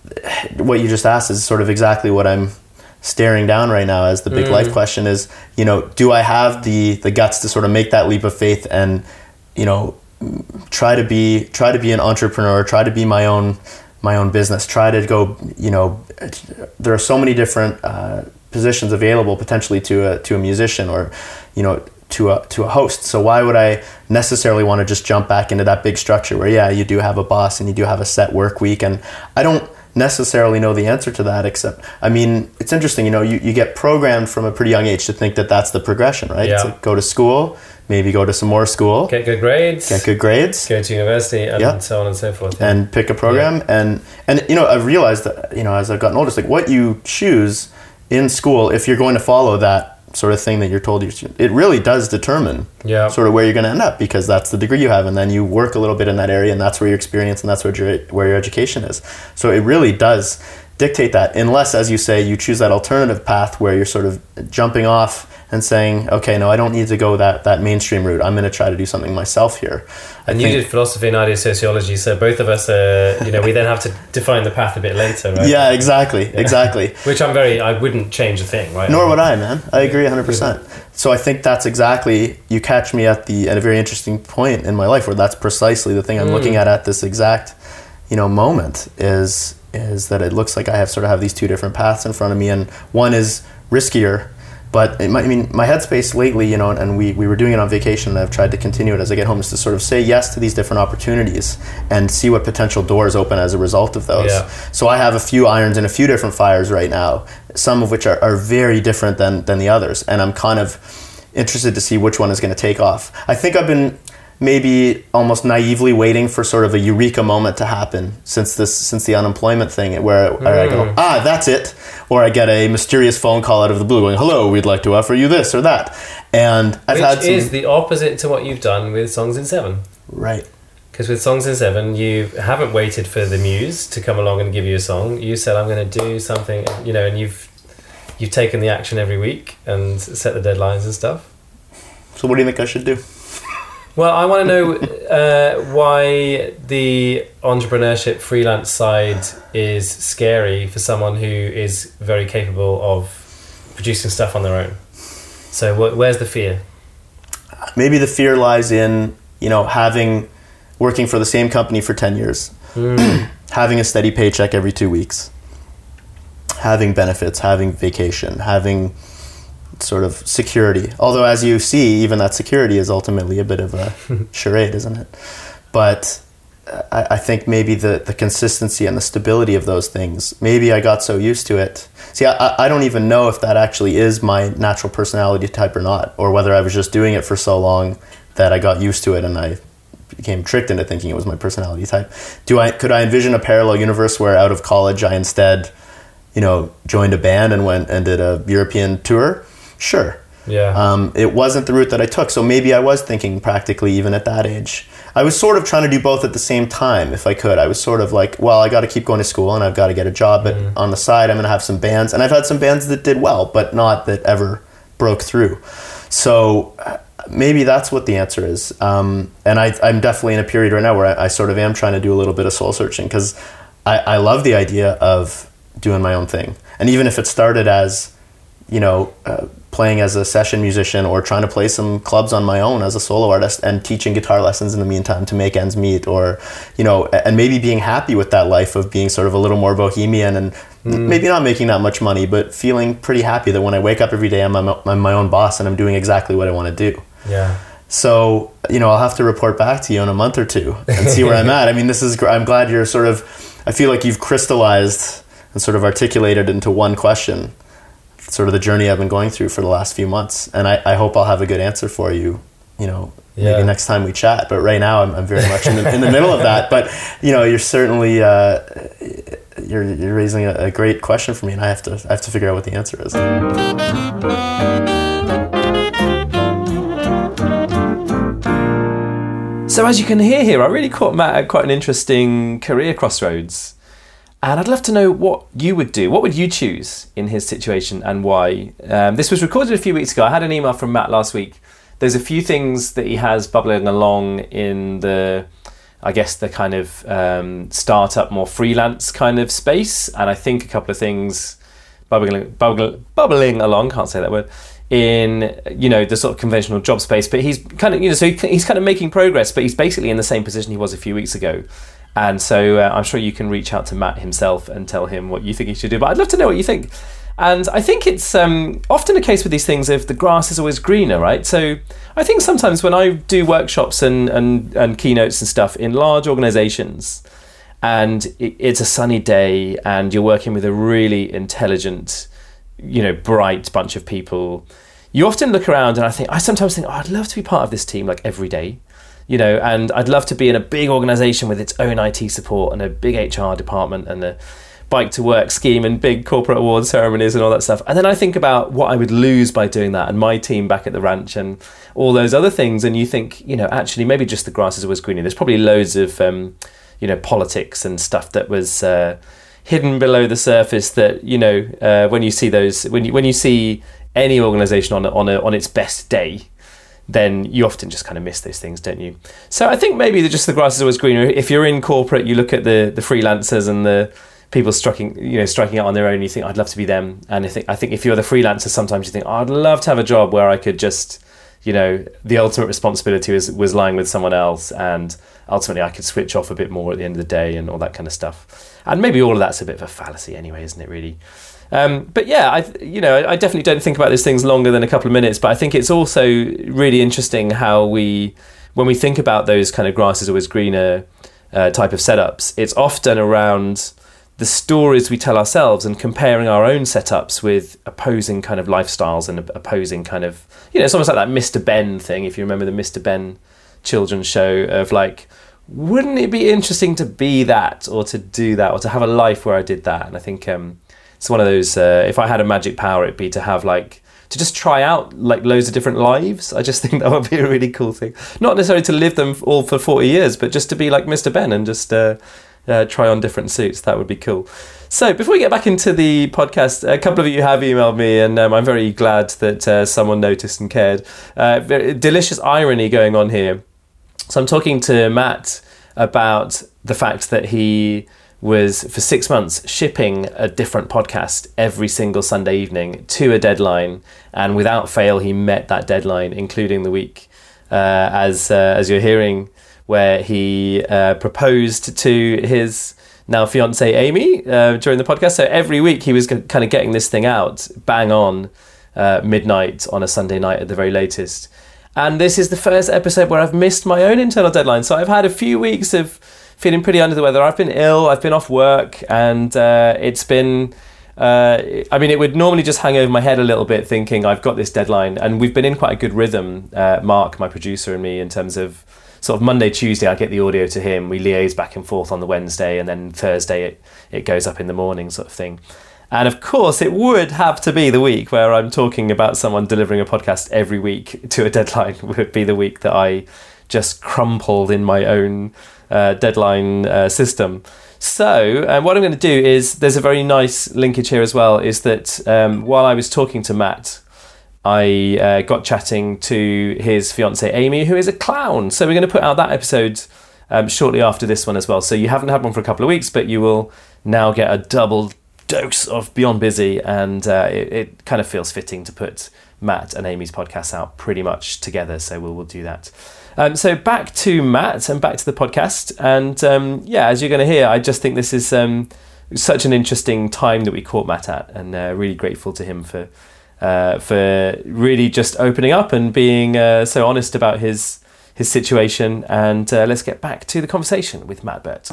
what you just asked is sort of exactly what I'm staring down right now as the big Mm. life question is, you know, do I have the the guts to sort of make that leap of faith and, you know, try to be try to be an entrepreneur, try to be my own my own business, try to go, you know, there are so many different uh, positions available potentially to a to a musician or, you know, to a to a host. So why would I necessarily want to just jump back into that big structure where yeah, you do have a boss and you do have a set work week, and I don't necessarily know the answer to that, except I mean it's interesting, you know, you, you get programmed from a pretty young age to think that that's the progression, right? Yeah. It's like go to school, maybe go to some more school, Get good grades. get good grades, Go to university, and Yeah. so on and so forth. Yeah. and pick a program. And and you know, I've realized that, you know, as I've gotten older, it's like what you choose in school, if you're going to follow that sort of thing that you're told you should, it really does determine Yeah. sort of where you're going to end up, because that's the degree you have, and then you work a little bit in that area, and that's where your experience and that's where your where your education is. So it really does dictate that, unless, as you say, you choose that alternative path where you're sort of jumping off and saying, okay, no, I don't need to go that that mainstream route. I'm going to try to do something myself here. I And you think- did philosophy and I did sociology, so both of us are, you know, we then have to define the path a bit later, right? yeah, exactly, exactly. Which I'm very, I wouldn't change a thing, right? Nor would I, man. I agree one hundred percent. So I think that's exactly, you catch me at the at a very interesting point in my life where that's precisely the thing I'm Mm. looking at at this exact, you know, moment is is that it looks like I have sort of have these two different paths in front of me, and one is riskier. But it might, I mean, my headspace lately, you know, and we, we were doing it on vacation, and I've tried to continue it as I get home, is to sort of say yes to these different opportunities and see what potential doors open as a result of those. Yeah. So I have a few irons in a few different fires right now, some of which are, are very different than, than the others. And I'm kind of interested to see which one is going to take off. I think I've been maybe almost naively waiting for sort of a eureka moment to happen since this since the unemployment thing, where, where I go, ah, that's it, or I get a mysterious phone call out of the blue going, hello, we'd like to offer you this or that. And I've Which had some, is the opposite to what you've done with Songs in Seven. right. Because with Songs in Seven, you haven't waited for the muse to come along and give you a song. You said, I'm going to do something, you know, and you've you've taken the action every week and set the deadlines and stuff. So what do you think I should do? Well, I want to know uh, why the entrepreneurship freelance side is scary for someone who is very capable of producing stuff on their own. So wh- where's the fear? Maybe the fear lies in, you know, having, working for the same company for ten years, Mm. having a steady paycheck every two weeks, having benefits, having vacation, having sort of security. Although, as you see, even that security is ultimately a bit of a charade, isn't it? But I, I think maybe the, the consistency and the stability of those things, maybe I got so used to it. See, I, I don't even know if that actually is my natural personality type or not, or whether I was just doing it for so long that I got used to it and I became tricked into thinking it was my personality type. Do I could I envision a parallel universe where out of college I instead, you know, joined a band and went and did a European tour? Sure. Yeah. Um, it wasn't the route that I took, so maybe I was thinking practically even at that age. I was sort of trying to do both at the same time if I could. I was sort of like, well, I got to keep going to school and I've got to get a job, but Mm. on the side I'm going to have some bands. And I've had some bands that did well, but not that ever broke through. So uh, maybe that's what the answer is. Um, and I, I'm definitely in a period right now where I, I sort of am trying to do a little bit of soul searching, because I, I love the idea of doing my own thing. And even if it started as, you know, uh, playing as a session musician or trying to play some clubs on my own as a solo artist and teaching guitar lessons in the meantime to make ends meet, or, you know, and maybe being happy with that life of being sort of a little more bohemian and mm. maybe not making that much money, but feeling pretty happy that when I wake up every day, I'm my, I'm my own boss and I'm doing exactly what I want to do. Yeah. So, you know, I'll have to report back to you in a month or two and see where I'm at. I mean, this is, I'm glad you're sort of, I feel like you've crystallized and sort of articulated into one question sort of the journey I've been going through for the last few months. And I, I hope I'll have a good answer for you, you know, Yeah. maybe next time we chat. But right now I'm, I'm very much in the, in the middle of that. But, you know, you're certainly, uh, you're, you're raising a, a great question for me, and I have to, I have to figure out what the answer is. So as you can hear here, I really caught Matt at quite an interesting career crossroads. And I'd love to know what you would do. What would you choose in his situation and why? Um, this was recorded a few weeks ago. I had an email from Matt last week. There's a few things that he has bubbling along in the, I guess, the kind of um, startup, more freelance kind of space. And I think a couple of things bubbling, bubbling, bubbling along, can't say that word, in, you know, the sort of conventional job space. But he's kind of, you know, so he, he's kind of making progress, but he's basically in the same position he was a few weeks ago. And so uh, I'm sure you can reach out to Matt himself and tell him what you think he should do. But I'd love to know what you think. And I think it's um, often a case with these things if the grass is always greener, right? So I think sometimes when I do workshops and, and, and keynotes and stuff in large organizations, and it, it's a sunny day and you're working with a really intelligent, you know, bright bunch of people, you often look around and I think, I sometimes think, oh, I'd love to be part of this team like every day. You know, and I'd love to be in a big organization with its own I T support and a big H R department and a bike to work scheme and big corporate award ceremonies and all that stuff. And then I think about what I would lose by doing that and my team back at the ranch and all those other things. And you think, you know, actually maybe just the grass is always greener. There's probably loads of, um, you know, politics and stuff that was uh, hidden below the surface that, you know, uh, when you see those, when you, when you see any organization on a, on a, on its best day, then you often just kind of miss those things, don't you? So I think maybe just the grass is always greener. If you're in corporate, you look at the the freelancers and the people striking, you know, striking out on their own. You think, I'd love to be them. And I think I think if you're the freelancer, sometimes you think, oh, I'd love to have a job where I could just, you know, the ultimate responsibility was was lying with someone else, and ultimately I could switch off a bit more at the end of the day and all that kind of stuff. And maybe all of that's a bit of a fallacy anyway, isn't it? Really. Um, but yeah, I you know I definitely don't think about these things longer than a couple of minutes. But I think it's also really interesting how we, when we think about those kind of grass is always greener uh, type of setups, it's often around the stories we tell ourselves and comparing our own setups with opposing kind of lifestyles and opposing kind of, you know, it's almost like that Mister Ben thing. If you remember the Mister Ben children's show of like, wouldn't it be interesting to be that or to do that or to have a life where I did that? And I think um, it's one of those, uh, if I had a magic power, it'd be to have like, to just try out like loads of different lives. I just think that would be a really cool thing. Not necessarily to live them all for forty years, but just to be like Mister Ben and just uh, uh, try on different suits. That would be cool. So before we get back into the podcast, a couple of you have emailed me and um, I'm very glad that uh, someone noticed and cared. Uh, very delicious irony going on here. So I'm talking to Matt about the fact that he was for six months shipping a different podcast every single Sunday evening to a deadline, and without fail he met that deadline, including the week uh, as uh, as you're hearing, where he uh, proposed to his now fiancée Amy uh, during the podcast. So every week he was kind of getting this thing out bang on uh, midnight on a Sunday night at the very latest. And this is the first episode where I've missed my own internal deadline. So I've had a few weeks of feeling pretty under the weather. I've been ill, I've been off work, and uh, it's been, uh, I mean, it would normally just hang over my head a little bit thinking I've got this deadline. And we've been in quite a good rhythm, uh, Mark, my producer, and me, in terms of sort of Monday, Tuesday, I get the audio to him. We liaise back and forth on the Wednesday, and then Thursday it, it goes up in the morning sort of thing. And of course, it would have to be the week where I'm talking about someone delivering a podcast every week to a deadline would be the week that I just crumpled in my own uh, deadline uh, system. So uh, what I'm going to do is, there's a very nice linkage here as well, is that um, while I was talking to Matt, I uh, got chatting to his fiancée Amy, who is a clown. So we're going to put out that episode um, shortly after this one as well. So you haven't had one for a couple of weeks, but you will now get a double dose of Beyond Busy, and uh, it, it kind of feels fitting to put Matt and Amy's podcasts out pretty much together, so we'll, we'll do that. Um, so back to Matt and back to the podcast, and um, yeah, as you're going to hear, I just think this is um, such an interesting time that we caught Matt at, and uh, really grateful to him for uh, for really just opening up and being uh, so honest about his his situation. And uh, let's get back to the conversation with Matt Burt.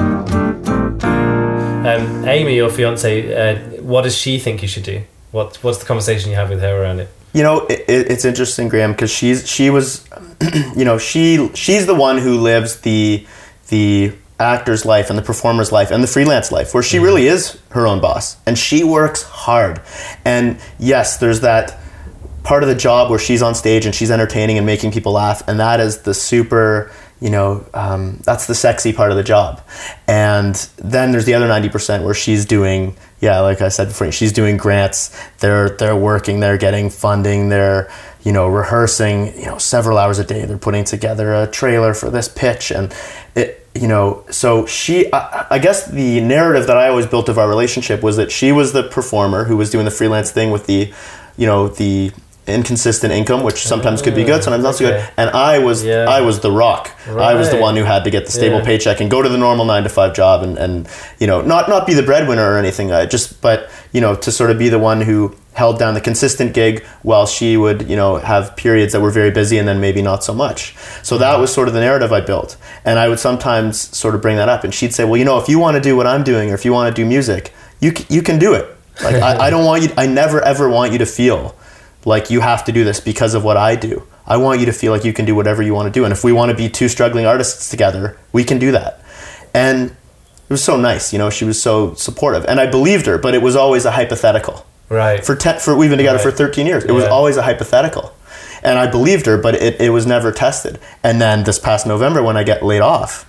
Um, Amy, your fiance, uh, what does she think you should do? What What's the conversation you have with her around it? You know, it, it's interesting, Graham, because she's she was, you know, she she's the one who lives the the actor's life and the performer's life and the freelance life, where she mm-hmm. really is her own boss, and she works hard. And yes, there's that part of the job where she's on stage and she's entertaining and making people laugh, and that is the super you know, um, that's the sexy part of the job. And then there's the other ninety percent where she's doing, yeah, like I said before, she's doing grants. They're they're working, they're getting funding, they're, you know, rehearsing, you know, several hours a day. They're putting together a trailer for this pitch, and it, you know, so she, I, I guess the narrative that I always built of our relationship was that she was the performer who was doing the freelance thing with the, you know, the inconsistent income, which sometimes could be good, sometimes not so okay. good. And I was, Yeah. I was the rock. Right. I was the one who had to get the stable Yeah. paycheck and go to the normal nine to five job, and, and you know, not not be the breadwinner or anything. I just, but you know, to sort of be the one who held down the consistent gig while she would, you know, have periods that were very busy and then maybe not so much. So that was sort of the narrative I built, and I would sometimes sort of bring that up, and she'd say, "Well, you know, if you want to do what I'm doing, or if you want to do music, you c- you can do it. Like I, I don't want you. I never ever want you to feel like you have to do this because of what I do. I want you to feel like you can do whatever you want to do. And if we want to be two struggling artists together, we can do that." And it was so nice, you know, she was so supportive. And I believed her, but it was always a hypothetical. Right. For ten, for we've been together Right. for thirteen years. It was Yeah. always a hypothetical. And I believed her, but it, it was never tested. And then this past November when I get laid off,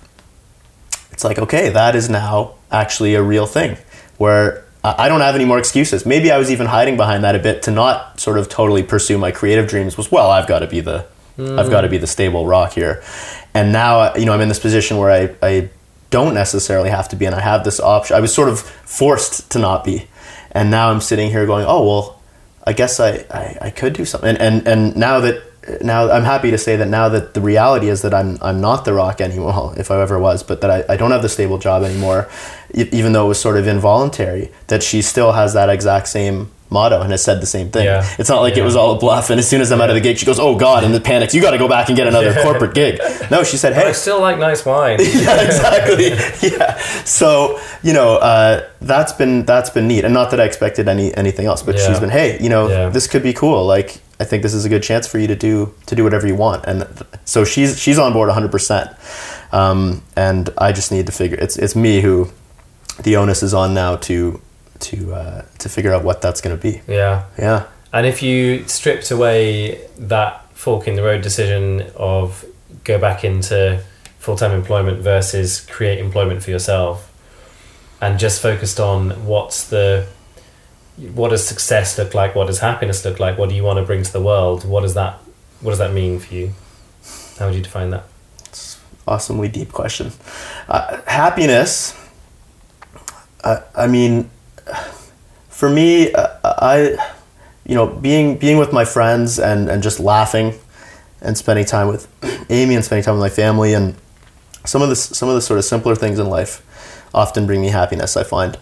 it's like, okay, that is now actually a real thing where I don't have any more excuses. Maybe I was even hiding behind that a bit to not sort of totally pursue my creative dreams. Was, well, I've got to be the, mm. I've got to be the stable rock here. And now, you know, I'm in this position where I, I don't necessarily have to be, and I have this option. I was sort of forced to not be, and now I'm sitting here going, oh well, I guess I, I, I could do something. And, and and now that now I'm happy to say that now that the reality is that I'm I'm not the rock anymore, well, if I ever was, but that I, I don't have the stable job anymore, even though it was sort of involuntary, that she still has that exact same motto and has said the same thing. Yeah. It's not like yeah. it was all a bluff, and as soon as I'm yeah. out of the gig, she goes, oh God, and it panics, you got to go back and get another corporate gig. No, she said, hey. I still like nice wine. Yeah, exactly. Yeah. So, you know, uh, that's been that's been neat. And not that I expected any anything else, but Yeah. she's been, hey, you know, Yeah. this could be cool. Like, I think this is a good chance for you to do to do whatever you want. And so she's she's on board one hundred percent. Um, and I just need to figure, it's it's me who the onus is on now to to uh, to figure out what that's going to be. Yeah. Yeah. And if you stripped away that fork in the road decision of go back into full-time employment versus create employment for yourself, and just focused on what's the, what does success look like, what does happiness look like, what do you want to bring to the world, what does that what does that mean for you? How would you define that? It's an awesomely deep question. Uh, happiness, uh, I mean, for me, uh, I, you know, being being with my friends and, and just laughing and spending time with Amy and spending time with my family, and some of the some of the sort of simpler things in life often bring me happiness, I find.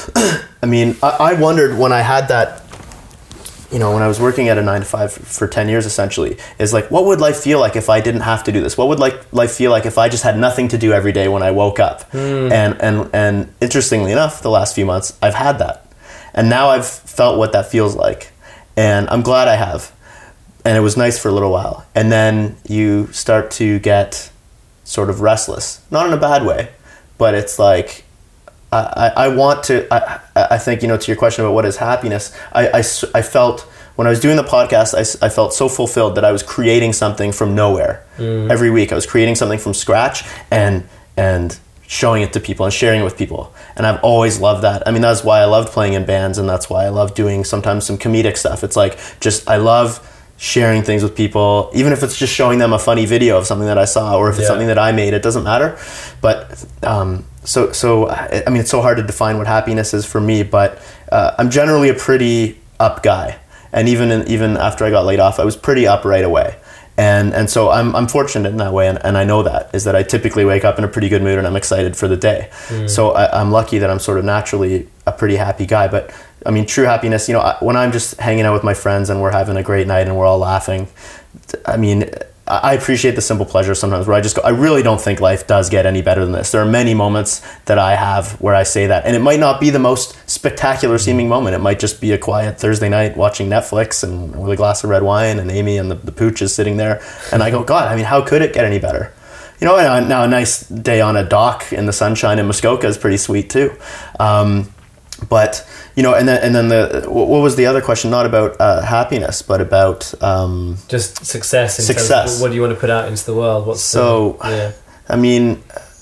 I mean, I, I wondered when I had that, you know, when I was working at a nine to five for ten years, essentially, is like, what would life feel like if I didn't have to do this? What would like life feel like if I just had nothing to do every day when I woke up? Mm. And, and, and interestingly enough, the last few months, I've had that. And now I've felt what that feels like. And I'm glad I have. And it was nice for a little while. And then you start to get sort of restless. Not in a bad way, but it's like, I, I want to, I, I think, you know, to your question about what is happiness, I, I, I felt, when I was doing the podcast, I, I felt so fulfilled that I was creating something from nowhere. Mm. Every week I was creating something from scratch and and showing it to people and sharing it with people. And I've always loved that. I mean, that's why I loved playing in bands, and that's why I love doing sometimes some comedic stuff. It's like, just, I love sharing things with people, even if it's just showing them a funny video of something that I saw, or if it's yeah. something that I made, it doesn't matter. But um, so, so I mean, it's so hard to define what happiness is for me, but uh, I'm generally a pretty up guy. And even in, even after I got laid off, I was pretty up right away. And and so I'm I'm fortunate in that way, and, and I know that, is that I typically wake up in a pretty good mood and I'm excited for the day. Mm. So I, I'm lucky that I'm sort of naturally a pretty happy guy. But I mean, true happiness, you know, I, when I'm just hanging out with my friends and we're having a great night and we're all laughing, I mean, I appreciate the simple pleasures sometimes where I just go, I really don't think life does get any better than this. There are many moments that I have where I say that, and it might not be the most spectacular seeming moment. It might just be a quiet Thursday night watching Netflix and with a glass of red wine, and Amy and the, the pooch is sitting there, and I go, God, I mean, how could it get any better? You know, and now a nice day on a dock in the sunshine in Muskoka is pretty sweet too. Um, but you know, and then and then the what was the other question? Not about uh, happiness, but about um, just success. In success. Terms of what do you want to put out into the world? What's so? The, yeah. I mean,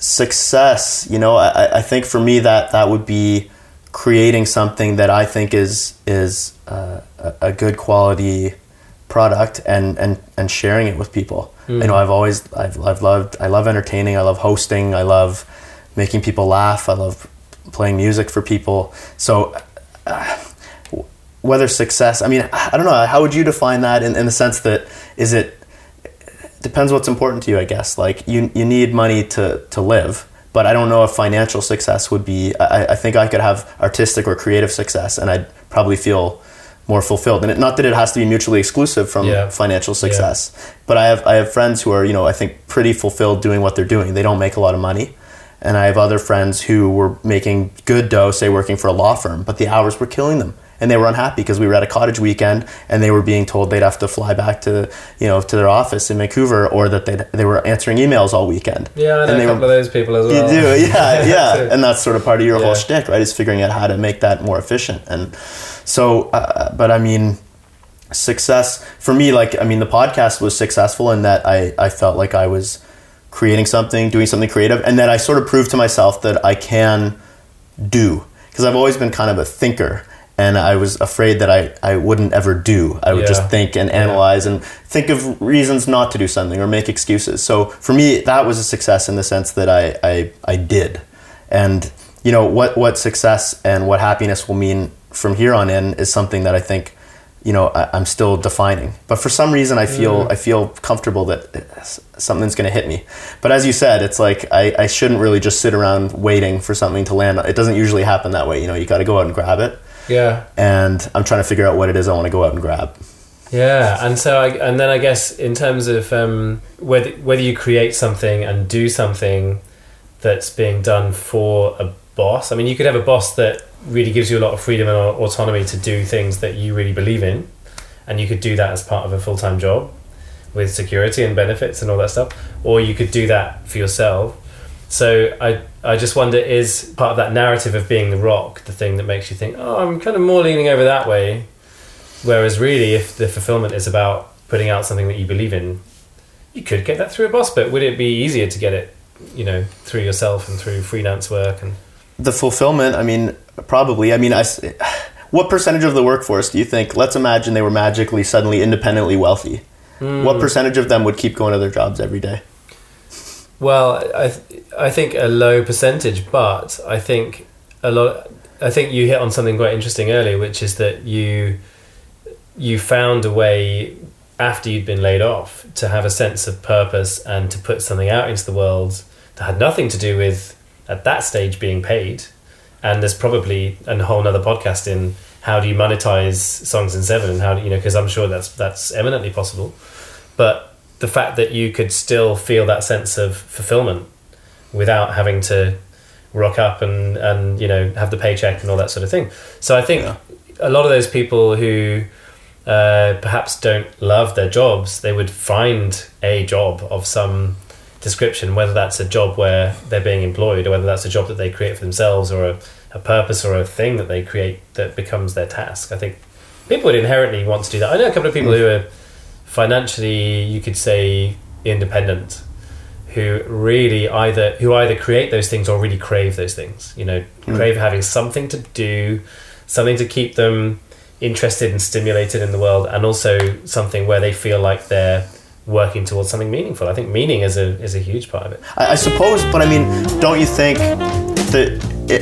success, you know, I, I think for me that that would be creating something that I think is is uh, a, a good quality product and, and, and sharing it with people. Mm. You know, I've always, I've, I've loved, I love entertaining. I love hosting. I love making people laugh. I love playing music for people. So uh, whether success, I mean, I don't know, how would you define that in, in the sense that, is it, depends what's important to you, I guess. Like you, you need money to, to live, but I don't know if financial success would be, I, I think I could have artistic or creative success and I'd probably feel more fulfilled. And it, not that it has to be mutually exclusive from yeah. financial success, yeah. but I have I have friends who are, you know, I think pretty fulfilled doing what they're doing. They don't make a lot of money. And I have other friends who were making good dough, say working for a law firm, but the hours were killing them. And they were unhappy because we were at a cottage weekend and they were being told they'd have to fly back to, you know, to their office in Vancouver, or that they they were answering emails all weekend. Yeah, I know and they a couple were, of those people as well. You do, yeah, yeah. And that's sort of part of your yeah. whole shtick, right? Is figuring out how to make that more efficient. And so, uh, but I mean, success for me, like, I mean, the podcast was successful in that I, I felt like I was creating something, doing something creative, and that I sort of proved to myself that I can do, because I've always been kind of a thinker, and I was afraid that I, I wouldn't ever do. I would yeah. just think and analyze yeah. and think of reasons not to do something or make excuses. So for me, that was a success in the sense that I, I, I did. And, you know, what, what success and what happiness will mean from here on in is something that I think, you know, I, I'm still defining. But for some reason, I feel mm. I feel comfortable that something's going to hit me. But as you said, it's like I, I shouldn't really just sit around waiting for something to land. It doesn't usually happen that way. You know, you got to go out and grab it. Yeah. And I'm trying to figure out what it is I want to go out and grab. Yeah, and so I, and then I guess in terms of um, whether whether you create something and do something that's being done for a boss. I mean, you could have a boss that really gives you a lot of freedom and autonomy to do things that you really believe in, and you could do that as part of a full-time job with security and benefits and all that stuff, or you could do that for yourself. So I I just wonder, is part of that narrative of being the rock the thing that makes you think, oh, I'm kind of more leaning over that way, whereas really if the fulfillment is about putting out something that you believe in, you could get that through a boss, but would it be easier to get it, you know, through yourself and through freelance work? And the fulfillment, I mean, probably. I mean, I, what percentage of the workforce do you think, let's imagine they were magically, suddenly independently wealthy. Mm. What percentage of them would keep going to their jobs every day? Well, I th- I think a low percentage, but I think a lot. I think you hit on something quite interesting earlier, which is that you you found a way after you'd been laid off to have a sense of purpose and to put something out into the world that had nothing to do with at that stage being paid. And there's probably a whole nother podcast in how do you monetize Songs in Seven, and how do you know, because I'm sure that's that's eminently possible. But the fact that you could still feel that sense of fulfillment without having to rock up and, and you know, have the paycheck and all that sort of thing. So I think yeah. a lot of those people who uh, perhaps don't love their jobs, they would find a job of some description, whether that's a job where they're being employed or whether that's a job that they create for themselves, or a, a purpose or a thing that they create that becomes their task. I think people would inherently want to do that. I know a couple of people who are financially, you could say, independent, who really either who either create those things or really crave those things. You know, mm. crave having something to do, something to keep them interested and stimulated in the world, and also something where they feel like they're working towards something meaningful. I think meaning is a is a huge part of it. I, I suppose, but I mean, don't you think that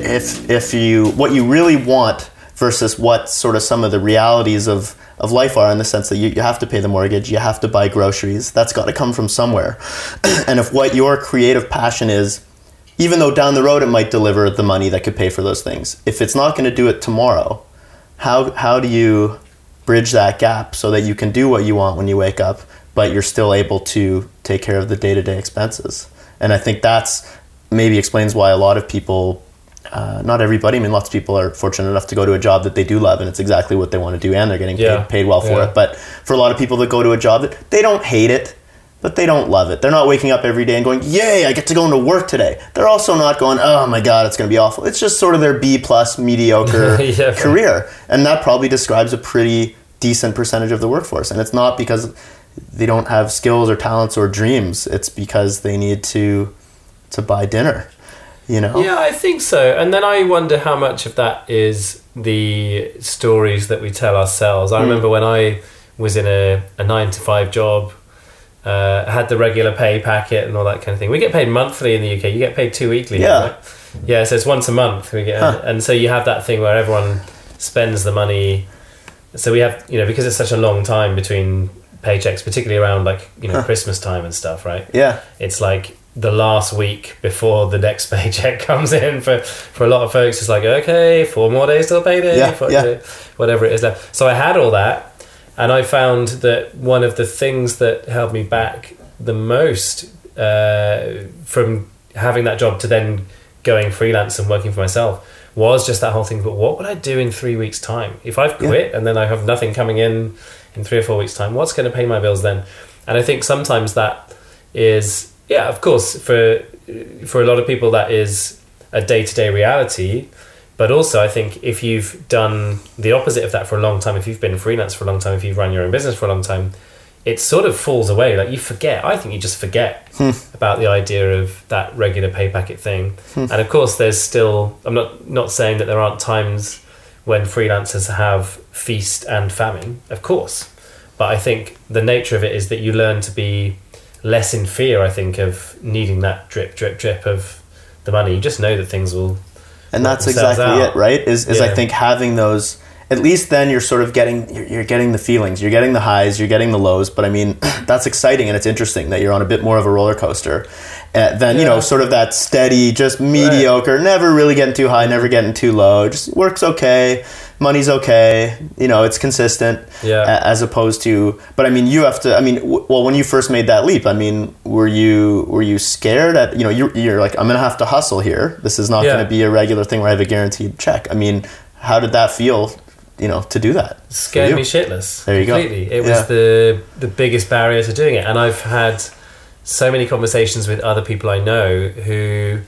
if if you what you really want versus what sort of some of the realities of of life are, in the sense that you, you have to pay the mortgage, you have to buy groceries, that's got to come from somewhere. And if what your creative passion is, even though down the road it might deliver the money that could pay for those things, if it's not going to do it tomorrow, how how do you bridge that gap so that you can do what you want when you wake up, but you're still able to take care of the day-to-day expenses? And I think that's maybe explains why a lot of people, uh, not everybody, I mean, lots of people are fortunate enough to go to a job that they do love and it's exactly what they want to do, and they're getting yeah. paid, paid well for yeah. it. But for a lot of people that go to a job that they don't hate it, but they don't love it. They're not waking up every day and going, yay, I get to go into work today. They're also not going, oh my God, it's going to be awful. It's just sort of their B plus mediocre yeah, career. And that probably describes a pretty decent percentage of the workforce. And it's not because they don't have skills or talents or dreams. It's because they need to to buy dinner, you know? Yeah, I think so. And then I wonder how much of that is the stories that we tell ourselves. I mm. remember when I was in a, a nine to five job, uh, had the regular pay packet and all that kind of thing. We get paid monthly in the U K. You get paid two weekly. Yeah. Right? Yeah, so it's once a month. We get, huh. And so you have that thing where everyone spends the money. So we have, you know, because it's such a long time between paychecks, particularly around like, you know, huh. Christmas time and stuff, right? Yeah. It's like the last week before the next paycheck comes in for, for a lot of folks. It's like, okay, four more days till payday, yeah, four, yeah. whatever it is left. So I had all that, and I found that one of the things that held me back the most uh, from having that job to then going freelance and working for myself was just that whole thing. But what would I do in three weeks' time if I've quit yeah. and then I have nothing coming in in three or four weeks' time? What's going to pay my bills then? And I think sometimes that is, yeah, of course, for for a lot of people that is a day-to-day reality. But also, I think if you've done the opposite of that for a long time, if you've been freelance for a long time, if you've run your own business for a long time, it sort of falls away. Like you forget. I think you just forget hmm. about the idea of that regular pay packet thing. Hmm. And of course, there's still. I'm not not saying that there aren't times when freelancers have feast and famine. Of course, but I think the nature of it is that you learn to be less in fear. I think of needing that drip, drip, drip of the money. You just know that things will. And that's exactly out. it, right? Is is yeah. I think having those. At least then you're sort of getting you're, you're getting the feelings, you're getting the highs, you're getting the lows. But I mean, that's exciting and it's interesting that you're on a bit more of a roller coaster uh, than yeah. you know, sort of that steady, just mediocre, right. never really getting too high, never getting too low. Just works okay, money's okay. You know, it's consistent. Yeah. Uh, as opposed to, but I mean, you have to. I mean, w- well, when you first made that leap, I mean, were you were you scared? At you know, you're, you're like, I'm gonna have to hustle here. This is not yeah. gonna be a regular thing where I have a guaranteed check. I mean, how did that feel? You know, to do that. It scared me shitless. There you completely. go. It was yeah. the the biggest barrier to doing it. And I've had so many conversations with other people I know who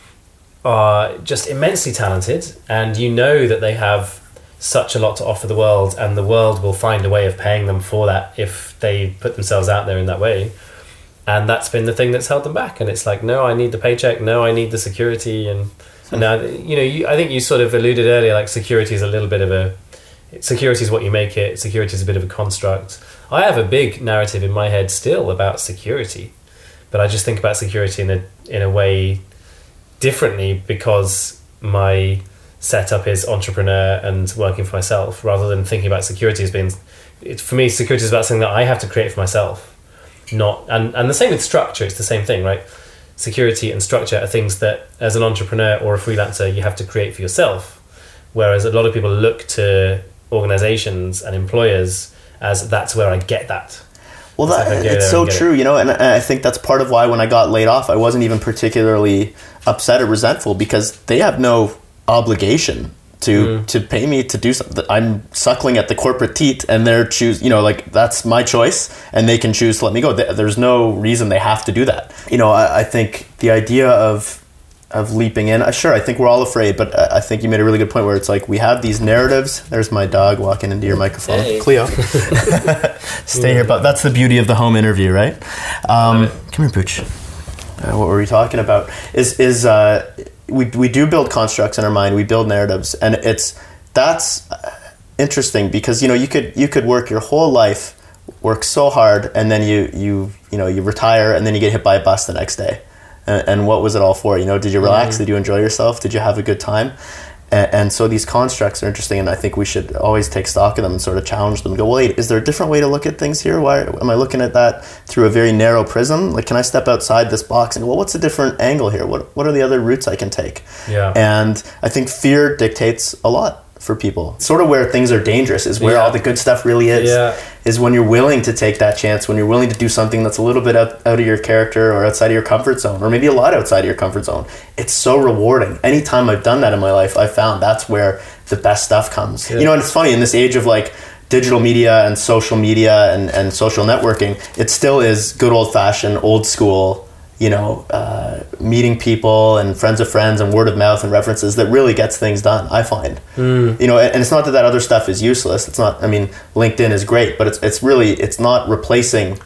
are just immensely talented, and you know that they have such a lot to offer the world, and the world will find a way of paying them for that if they put themselves out there in that way. And that's been the thing that's held them back. And it's like, no, I need the paycheck. No, I need the security. And, and now, you know, you, I think you sort of alluded earlier, like security is a little bit of a security is what you make it. Security is a bit of a construct. I have a big narrative in my head still about security, but I just think about security in a in a way differently because my setup is entrepreneur and working for myself, rather than thinking about security as being. It, for me, security is about something that I have to create for myself. Not and and the same with structure. It's the same thing, right? Security and structure are things that, as an entrepreneur or a freelancer, you have to create for yourself. Whereas a lot of people look to organizations and employers as that's where I get that. Well, that, like it's so true, it. you know, and I think that's part of why when I got laid off, I wasn't even particularly upset or resentful because they have no obligation to mm. to pay me to do something. I'm suckling at the corporate teat and they're choose, you know, like that's my choice and they can choose to let me go. There's no reason they have to do that. You know, I, I think the idea of of leaping in. Uh, sure, I think we're all afraid, but I think you made a really good point where it's like we have these narratives. There's my dog walking into your microphone. Hey. Cleo. Stay yeah. here, but that's the beauty of the home interview, right? Um, come here, Pooch. Uh, what were we talking about? Is is uh, we we do build constructs in our mind. We build narratives, and it's that's interesting because you know you could you could work your whole life, work so hard, and then you you you know you retire, and then you get hit by a bus the next day. And, and what was it all for? You know, did you relax? Mm-hmm. Did you enjoy yourself? Did you have a good time? And, and so these constructs are interesting, and I think we should always take stock of them and sort of challenge them and go, well, wait, is there a different way to look at things here? Why am I looking at that through a very narrow prism? Like, can I step outside this box and go, well, what's a different angle here? What what are the other routes I can take? Yeah. And I think fear dictates a lot for people. Sort of where things are dangerous is where yeah. all the good stuff really is. Yeah. Is when you're willing to take that chance, when you're willing to do something that's a little bit out, out of your character or outside of your comfort zone, or maybe a lot outside of your comfort zone. It's so rewarding. Anytime I've done that in my life, I found that's where the best stuff comes. Yeah. You know, and it's funny, in this age of like digital media and social media and, and social networking, it still is good old-fashioned, old school, you know, uh, meeting people and friends of friends and word of mouth and references that really gets things done, I find. Mm. You know, and it's not that that other stuff is useless. It's not, I mean, LinkedIn is great, but it's it's really, it's not replacing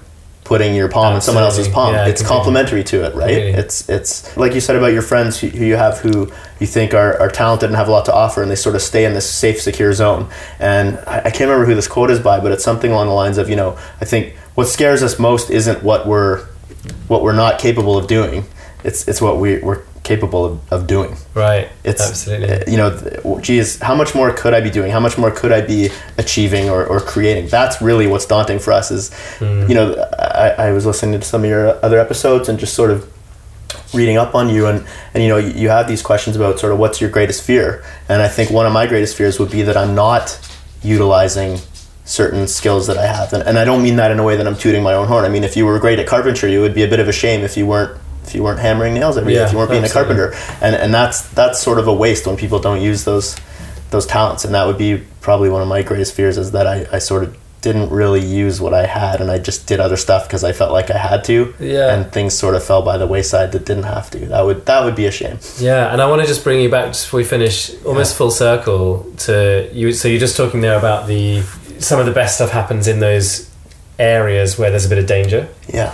putting your palm in someone else's palm. Yeah, it's complementary to it, right? Completely. It's it's like you said about your friends who, who you have who you think are, are talented and have a lot to offer, and they sort of stay in this safe, secure zone. And I, I can't remember who this quote is by, but it's something along the lines of, you know, I think what scares us most isn't what we're what we're not capable of doing. It's it's what we, we're capable of, of doing. Right. It's absolutely. You know, geez, how much more could I be doing? How much more could I be achieving or, or creating? That's really what's daunting for us. Is mm. you know, I, I was listening to some of your other episodes and just sort of reading up on you, and and you know, you, you have these questions about sort of what's your greatest fear, and I think one of my greatest fears would be that I'm not utilizing certain skills that I have, and, and I don't mean that in a way that I'm tooting my own horn. I mean, if you were great at carpentry, it would be a bit of a shame if you weren't if you weren't hammering nails every day, yeah, if you weren't being absolutely. a carpenter, and and that's that's sort of a waste when people don't use those those talents, and that would be probably one of my greatest fears, is that I, I sort of didn't really use what I had, and I just did other stuff because I felt like I had to, yeah. and things sort of fell by the wayside that didn't have to. That would that would be a shame. Yeah, and I want to just bring you back just before we finish, almost yeah. full circle to you. So you're just talking there about the some of the best stuff happens in those areas where there's a bit of danger. Yeah.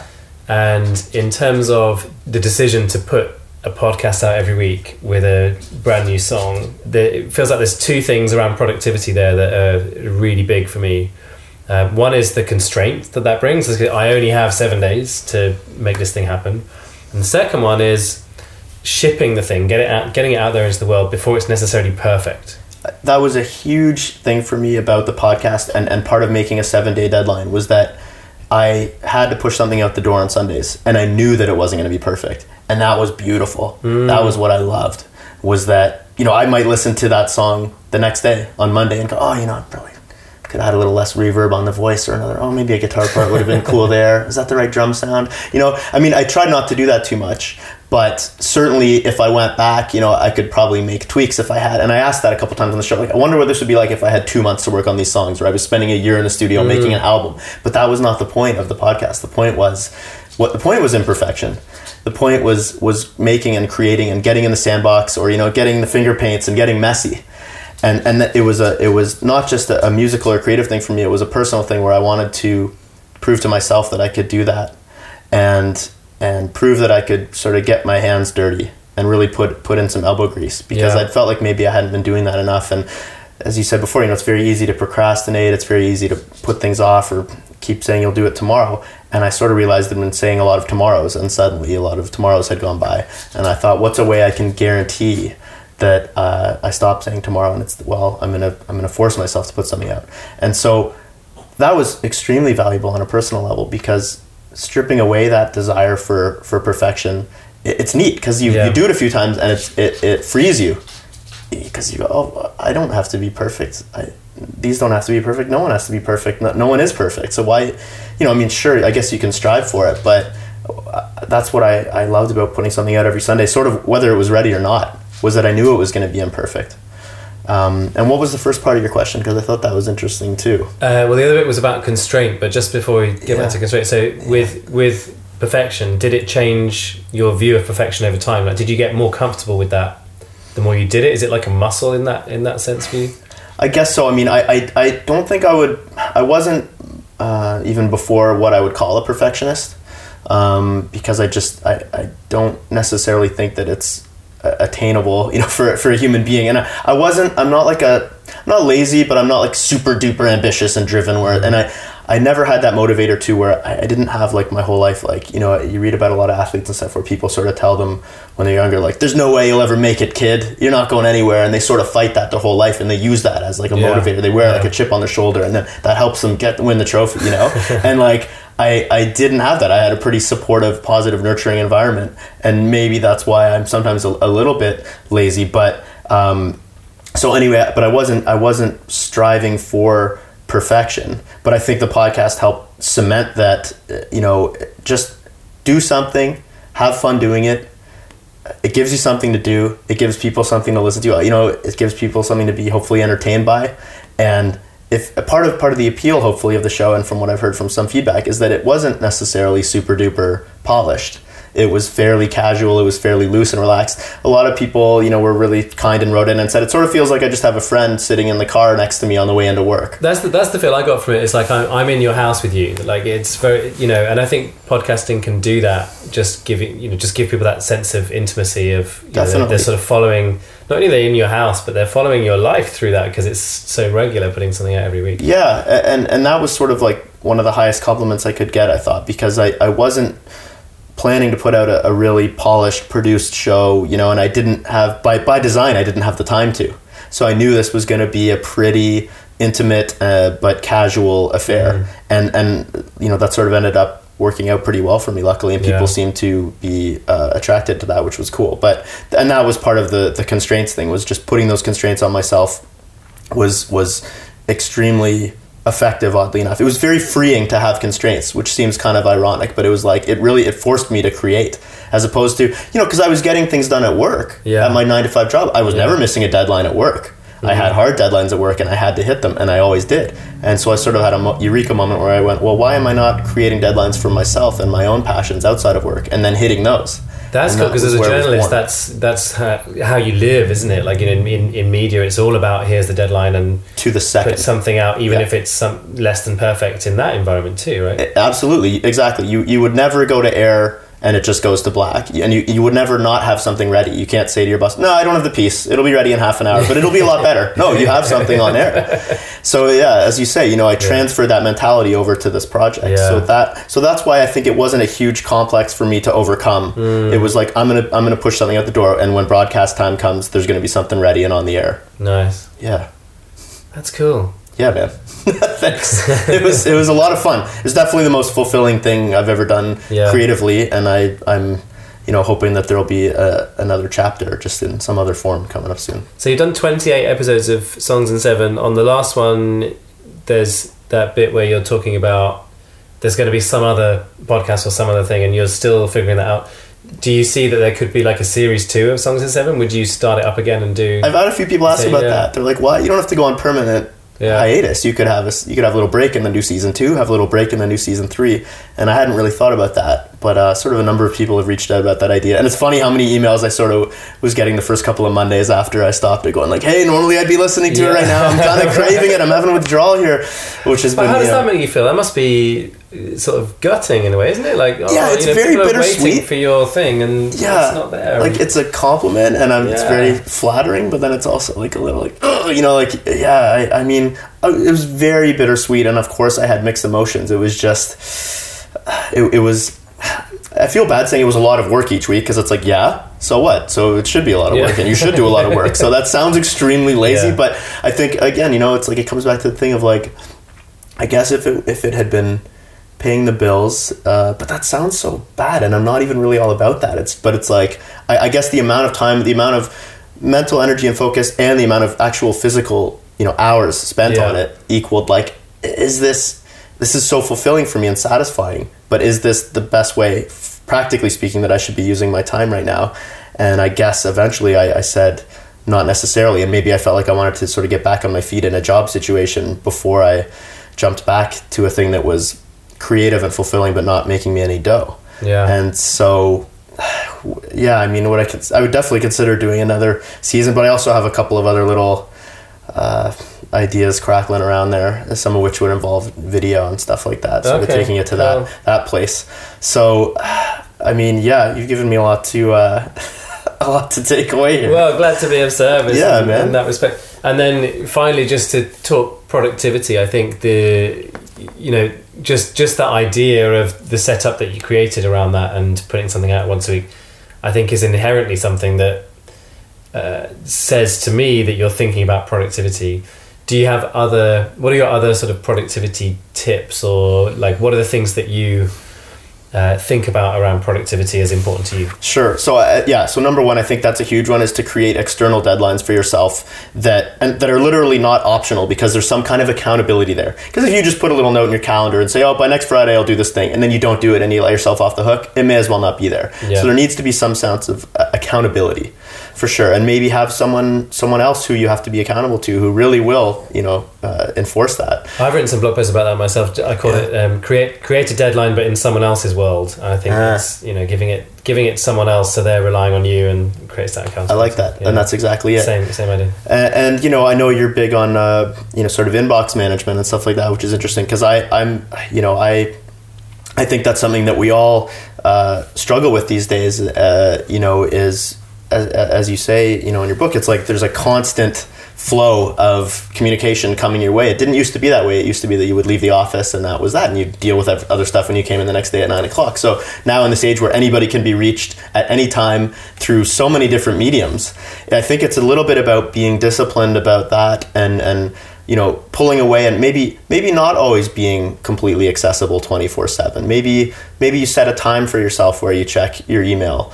And in terms of the decision to put a podcast out every week with a brand new song, the, it feels like there's two things around productivity there that are really big for me. Uh, one is the constraint that that brings. I only have seven days to make this thing happen. And the second one is shipping the thing, get it out, getting it out there into the world before it's necessarily perfect. That was a huge thing for me about the podcast, and, and part of making a seven-day deadline was that I had to push something out the door on Sundays, and I knew that it wasn't going to be perfect. And that was beautiful. Mm. That was what I loved, was that, you know, I might listen to that song the next day on Monday and go, oh, you know, probably could have had a little less reverb on the voice, or another, oh, maybe a guitar part would have been cool there. Is that the right drum sound? You know, I mean, I tried not to do that too much, but certainly if I went back, you know, I could probably make tweaks if I had. And I asked that a couple times on the show, like, I wonder what this would be like if I had two months to work on these songs, or I was spending a year in the studio mm. making an album. But that was not the point of the podcast. The point was, what the point was imperfection. The point was was making and creating and getting in the sandbox, or, you know, getting the finger paints and getting messy. And and it was a it was not just a, a musical or creative thing for me. It was a personal thing where I wanted to prove to myself that I could do that, and and prove that I could sort of get my hands dirty and really put put in some elbow grease, because yeah. I'd felt like maybe I hadn't been doing that enough. And as you said before, you know, it's very easy to procrastinate. It's very easy to put things off or keep saying you'll do it tomorrow. And I sort of realized I'd been saying a lot of tomorrows, and suddenly a lot of tomorrows had gone by. And I thought, what's a way I can guarantee that uh, I stop saying tomorrow, and it's, well, I'm gonna I'm gonna force myself to put something out. And so that was extremely valuable on a personal level, because stripping away that desire for, for perfection, it, it's neat, because you, yeah. you do it a few times and it's, it it frees you, because you go, oh, I don't have to be perfect. I, these don't have to be perfect. No one has to be perfect. No, no one is perfect. So why, you know, I mean, sure, I guess you can strive for it, but that's what I, I loved about putting something out every Sunday, sort of whether it was ready or not, was that I knew it was going to be imperfect. Um, and what was the first part of your question? Because I thought that was interesting too. Uh, well, the other bit was about constraint, but just before we get yeah. back to constraint, so with with perfection, did it change your view of perfection over time? Like, did you get more comfortable with that the more you did it? Is it like a muscle in that in that sense for you? I guess so. I mean, I I, I don't think I would. I wasn't uh, even before what I would call a perfectionist, um, because I just I, I don't necessarily think that it's attainable, you know, for for a human being. And I, I wasn't, I'm not like a, I'm not lazy, but I'm not like super duper ambitious and driven, where, and I, I never had that motivator too, where I, I didn't have like my whole life, like, you know, you read about a lot of athletes and stuff where people sort of tell them when they're younger, like, there's no way you'll ever make it, kid. You're not going anywhere. And they sort of fight that their whole life, and they use that as like a yeah. motivator. They wear yeah. like a chip on their shoulder, and then that helps them get win the trophy, you know? And like, I, I didn't have that. I had a pretty supportive, positive, nurturing environment, and maybe that's why I'm sometimes a, a little bit lazy. But um, so anyway, but I wasn't I wasn't striving for perfection. But I think the podcast helped cement that. You know, just do something, have fun doing it. It gives you something to do. It gives people something to listen to. You know, it gives people something to be hopefully entertained by, and. If a part of part of the appeal, hopefully, of the show, and from what I've heard from some feedback, is that it wasn't necessarily super duper polished. It was fairly casual. It was fairly loose and relaxed. A lot of people, you know, were really kind and wrote in and said, it sort of feels like I just have a friend sitting in the car next to me on the way into work. That's the, that's the feel I got from it. It's like I'm, I'm in your house with you. Like it's very, you know, and I think podcasting can do that. Just giving, you know, just give people that sense of intimacy of, you know, they're, they're sort of following, not only are they in your house, but they're following your life through that because it's so regular putting something out every week. Yeah. And, and that was sort of like one of the highest compliments I could get, I thought, because I, I wasn't planning to put out a, a really polished, produced show, you know, and I didn't have, by, by design, I didn't have the time to. So I knew this was going to be a pretty intimate uh, but casual affair. Mm. And, and, you know, that sort of ended up working out pretty well for me, luckily, and people yeah. seemed to be uh, attracted to that, which was cool. But, and that was part of the, the constraints thing, was just putting those constraints on myself was, was extremely effective, oddly enough. It was very freeing to have constraints, which seems kind of ironic, but it was like, it really, it forced me to create, as opposed to, you know, because I was getting things done at work, yeah. at my nine to five job. I was yeah. never missing a deadline at work. Mm-hmm. I had hard deadlines at work and I had to hit them, and I always did. And so I sort of had a mo- eureka moment where I went, well, why am I not creating deadlines for myself and my own passions outside of work, and then hitting those? That's cool, because as a journalist, that's that's how, how you live, isn't it? Like in, in in media, it's all about here's the deadline and to the second put something out, even yeah. if it's some less than perfect in that environment too, right? Absolutely, exactly. You you would never go to air and it just goes to black, and you you would never not have something ready. You can't say to your boss, no, I don't have the piece. It'll be ready in half an hour, but it'll be a lot better. No, you have something on air. So yeah, as you say, you know, I transferred yeah. that mentality over to this project. Yeah. So that so that's why I think it wasn't a huge complex for me to overcome. Mm. It was like, I'm gonna I'm gonna push something out the door, and when broadcast time comes, there's gonna be something ready and on the air. Nice. Yeah. That's cool. Yeah, man. Thanks. It was it was a lot of fun. It's definitely the most fulfilling thing I've ever done yeah. creatively, and I I'm you know hoping that there'll be a, another chapter just in some other form coming up soon. So you've done twenty-eight episodes of Songs in Seven. On the last one, there's that bit where you're talking about there's going to be some other podcast or some other thing, and you're still figuring that out. Do you see that there could be like a series two of Songs in Seven? Would you start it up again and do? I've had a few people ask say, about yeah. that. They're like, "Why? You don't have to go on permanent." Yeah. hiatus. You could have a you could have a little break and then do season two, have a little break and then do season three. And I hadn't really thought about that, but uh, sort of a number of people have reached out about that idea. And it's funny how many emails I sort of was getting the first couple of Mondays after I stopped it, going like, "Hey, normally I'd be listening to yeah. it right now. I'm kind of craving it. I'm having a withdrawal here," which has but been. How does you know, that make you feel? That must be sort of gutting in a way, isn't it? Like, oh, yeah, it's you know, very people bittersweet are waiting for your thing, and yeah, it's not there. Like it's a compliment, and I'm, yeah. it's very flattering. But then it's also like a little like, oh, you know, like yeah. I, I mean, it was very bittersweet, and of course, I had mixed emotions. It was just, it, it was. I feel bad saying it was a lot of work each week because it's like, yeah, so what? So it should be a lot of work, yeah. and you should do a lot of work. So that sounds extremely lazy, yeah. but I think again, you know, it's like it comes back to the thing of like, I guess if it if it had been paying the bills, uh, but that sounds so bad, and I'm not even really all about that. It's but it's like I, I guess the amount of time, the amount of mental energy and focus, and the amount of actual physical, you know, hours spent yeah. on it equaled like, is this this is so fulfilling for me and satisfying, but is this the best way, practically speaking, that I should be using my time right now? And I guess eventually I, I said not necessarily, and maybe I felt like I wanted to sort of get back on my feet in a job situation before I jumped back to a thing that was creative and fulfilling but not making me any dough. Yeah. And so yeah, I mean, what I could I would definitely consider doing another season, but I also have a couple of other little uh, ideas crackling around there, some of which would involve video and stuff like that. So okay. we're taking it to that, that place. So I mean, yeah, you've given me a lot to uh, a lot to take away here. Well, glad to be of service yeah, in, man. in that respect. And then finally, just to talk productivity, I think the you know just just that idea of the setup that you created around that and putting something out once a week, I think is inherently something that uh, says to me that you're thinking about productivity. Do you have other, what are your other sort of productivity tips, or like what are the things that you uh, think about around productivity as important to you? Sure. So uh, yeah, so number one, I think that's a huge one, is to create external deadlines for yourself that and that are literally not optional, because there's some kind of accountability there. Because if you just put a little note in your calendar and say, oh, by next Friday I'll do this thing, and then you don't do it and you let yourself off the hook, it may as well not be there. Yeah. So there needs to be some sense of uh, accountability. for sure. And maybe have someone someone else who you have to be accountable to, who really will, you know, uh, enforce that. I've written some blog posts about that myself. I call yeah. it um, create create a deadline, but in someone else's world. I think ah. it's, you know, giving it giving it to someone else, so they're relying on you, and creates that accountability. I like that, yeah. and that's exactly it. Same same idea. And, and you know, I know you're big on uh, you know, sort of inbox management and stuff like that, which is interesting because I I'm you know I I think that's something that we all uh, struggle with these days. Uh, you know, is as, as you say, you know, in your book, it's like there's a constant flow of communication coming your way. It didn't used to be that way. It used to be that you would leave the office and that was that, and you'd deal with other stuff when you came in the next day at nine o'clock. So now in this age where anybody can be reached at any time through so many different mediums, I think it's a little bit about being disciplined about that, and and you know, pulling away, and maybe maybe not always being completely accessible twenty-four seven. Maybe maybe you set a time for yourself where you check your email,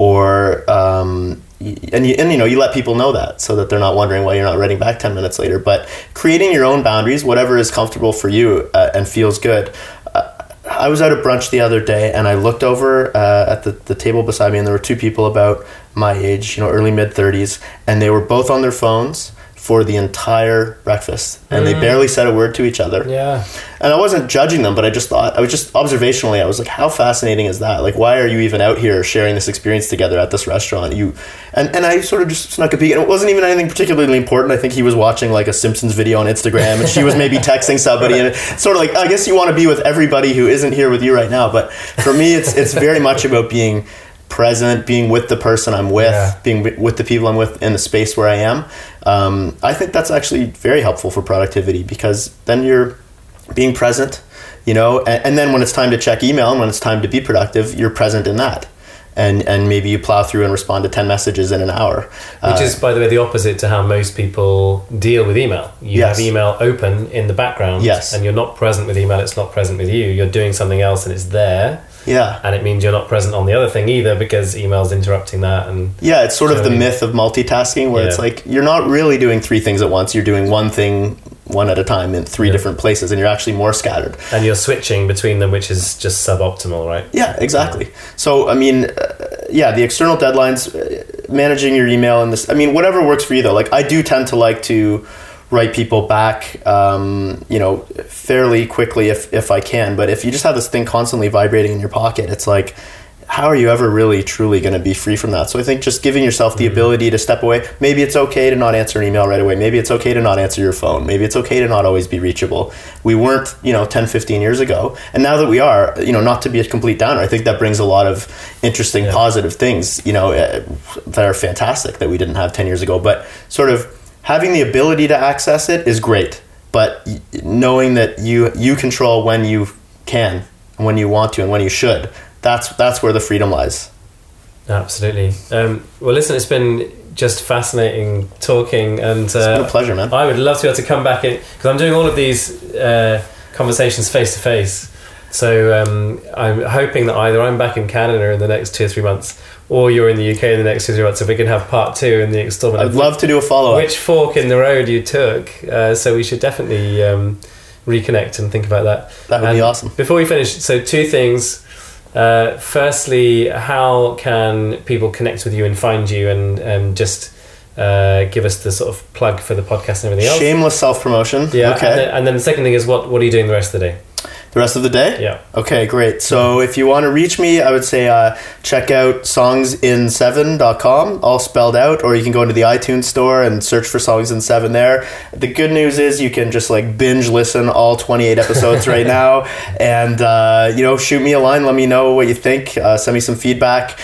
or um, and you and you know you let people know that, so that they're not wondering why you're not writing back ten minutes later. But creating your own boundaries, whatever is comfortable for you uh, and feels good. Uh, I was out at brunch the other day, and I looked over uh, at the, the table beside me, and there were two people about my age, you know, early mid thirties, and they were both on their phones for the entire breakfast, and mm. they barely said a word to each other. Yeah. And I wasn't judging them, but I just thought, I was just observationally, I was like, how fascinating is that? Like, why are you even out here sharing this experience together at this restaurant? You, and, and I sort of just snuck a peek, and it wasn't even anything particularly important. I think he was watching like a Simpsons video on Instagram, and she was maybe texting somebody, and it's sort of like, I guess you want to be with everybody who isn't here with you right now. But for me, it's it's very much about being present, being with the person I'm with, yeah. being with the people I'm with in the space where I am. Um, I think that's actually very helpful for productivity, because then you're being present, you know, and, and then when it's time to check email and when it's time to be productive, you're present in that. And and maybe you plow through and respond to ten messages in an hour. Which uh, is, by the way, the opposite to how most people deal with email. You yes. have email open in the background, yes. and you're not present with email, it's not present with you. You're doing something else and it's there. Yeah. And it means you're not present on the other thing either, because email's interrupting that. And yeah, it's sort of the myth of multitasking, where yeah. it's like you're not really doing three things at once. You're doing one thing one at a time in three yeah. different places, and you're actually more scattered. And you're switching between them, which is just suboptimal, right? Yeah, exactly. So, I mean, uh, yeah, the external deadlines, uh, managing your email, and this, I mean, whatever works for you, though. Like, I do tend to like to write people back, um, you know, fairly quickly if, if I can. But if you just have this thing constantly vibrating in your pocket, it's like, how are you ever really truly going to be free from that? So I think just giving yourself the mm-hmm. ability to step away. Maybe it's okay to not answer an email right away. Maybe it's okay to not answer your phone. Maybe it's okay to not always be reachable. We weren't, you know, ten, fifteen years ago. And now that we are, you know, not to be a complete downer, I think that brings a lot of interesting, yeah. positive things, you know, uh, that are fantastic that we didn't have ten years ago. But sort of having the ability to access it is great. But knowing that you you control when you can, when you want to, and when you should, That's that's where the freedom lies. Absolutely. Um, well, listen, it's been just fascinating talking, and uh, it's been a pleasure, man. I would love to be able to come back in, because I'm doing all of these uh, conversations face to face. So um, I'm hoping that either I'm back in Canada in the next two or three months, or you're in the U K in the next two or three months, so we can have part two in the installment. I'd love to do a follow up. Which fork in the road you took? Uh, so we should definitely um, reconnect and think about that. That would and be awesome. Before we finish, so two things. Uh, firstly, how can people connect with you and find you, and um, just uh, give us the sort of plug for the podcast and everything else? Shameless self-promotion. Yeah. Okay. And then, and then the second thing is, what, what are you doing the rest of the day? The rest of the day? Yeah. Okay, great. So if you want to reach me, I would say uh, check out songs in seven dot com, all spelled out, or you can go into the iTunes store and search for Songs in seven there. The good news is you can just like binge listen all twenty-eight episodes right now, and uh, you know, shoot me a line, let me know what you think, uh, send me some feedback,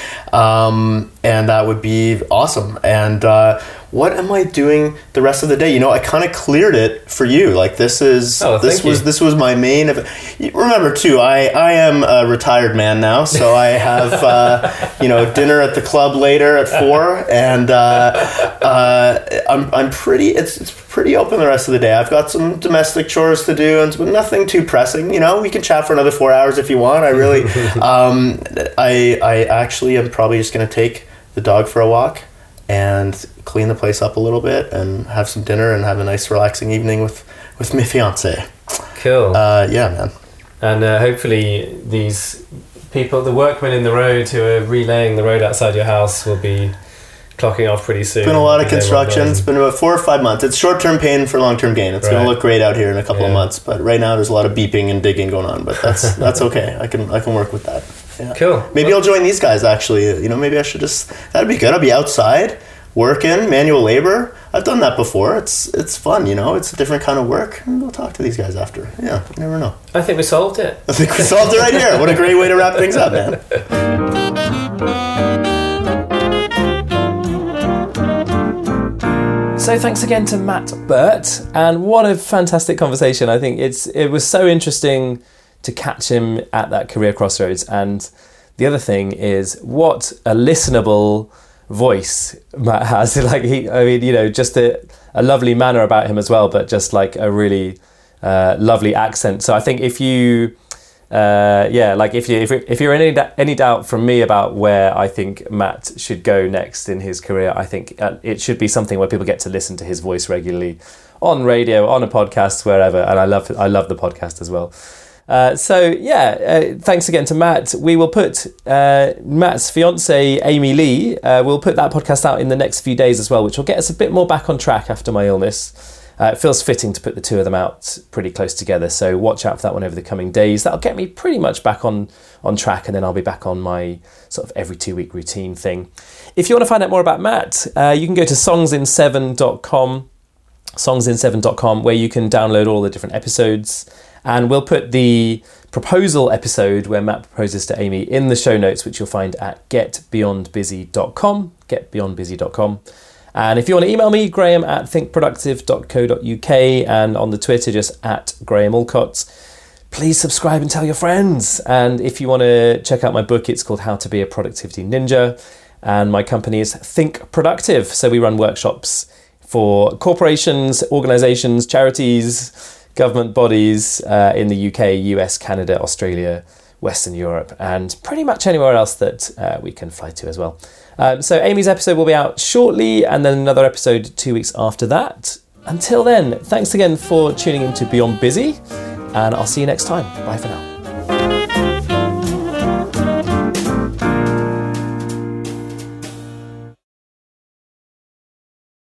um, and that would be awesome. And uh, what am I doing the rest of the day? You know, I kind of cleared it for you. Like this is oh, this was you. this was my main. Remember too, I I am a retired man now, so I have uh, you know, dinner at the club later at four, and uh, uh, I'm I'm pretty. It's it's pretty open the rest of the day. I've got some domestic chores to do, and but nothing too pressing. You know, we can chat for another four hours if you want. I really, um, I I actually am probably just going to take the dog for a walk and clean the place up a little bit and have some dinner and have a nice relaxing evening with, with my fiance. Cool. Uh, yeah, man. And uh, hopefully these people, the workmen in the road who are relaying the road outside your house, will be clocking off pretty soon. It's been a lot of doing construction. what It's been about four or five months. It's short-term pain for long-term gain. It's going Right. to look great out here in a couple of Yeah. months, but right now there's a lot of beeping and digging going on. But that's that's okay. I can I can work with that. Yeah. Cool. Maybe Well- I'll join these guys. Actually, you know, maybe I should just. That'd be good. I'll be outside working, manual labor. I've done that before. It's it's fun. You know, it's a different kind of work. And we'll talk to these guys after. Yeah, you never know. I think we solved it. I think we solved it right here. What a great way to wrap things up, man. So thanks again to Matt Burt, and what a fantastic conversation. I think it's it was so interesting to catch him at that career crossroads, and the other thing is what a listenable voice Matt has. Like he, I mean, you know, just a, a lovely manner about him as well, but just like a really uh, lovely accent. So I think if you Uh, yeah, like if you if, if you're in any any doubt from me about where I think Matt should go next in his career, I think uh, it should be something where people get to listen to his voice regularly on radio, on a podcast, wherever. And I love I love the podcast as well. Uh, so yeah, uh, thanks again to Matt. We will put uh, Matt's fiance Amy Lee. Uh, we'll put that podcast out in the next few days as well, which will get us a bit more back on track after my illness. Uh, it feels fitting to put the two of them out pretty close together, so watch out for that one over the coming days. That'll get me pretty much back on, on track, and then I'll be back on my sort of every two week routine thing. If you want to find out more about Matt, uh, you can go to songs in seven dot com, songs in seven dot com, where you can download all the different episodes, and we'll put the proposal episode where Matt proposes to Amy in the show notes, which you'll find at get beyond busy dot com, get beyond busy dot com. And if you want to email me, Graham at think productive dot co dot uk, and on the Twitter, just at Graham Alcott. Please subscribe and tell your friends. And if you want to check out my book, it's called How to Be a Productivity Ninja. And my company is Think Productive. So we run workshops for corporations, organisations, charities, government bodies uh, in the U K, U S, Canada, Australia, Western Europe, and pretty much anywhere else that uh, we can fly to as well. Um, so Amy's episode will be out shortly, and then another episode two weeks after that. Until then, thanks again for tuning in to Beyond Busy, and I'll see you next time. Bye for now.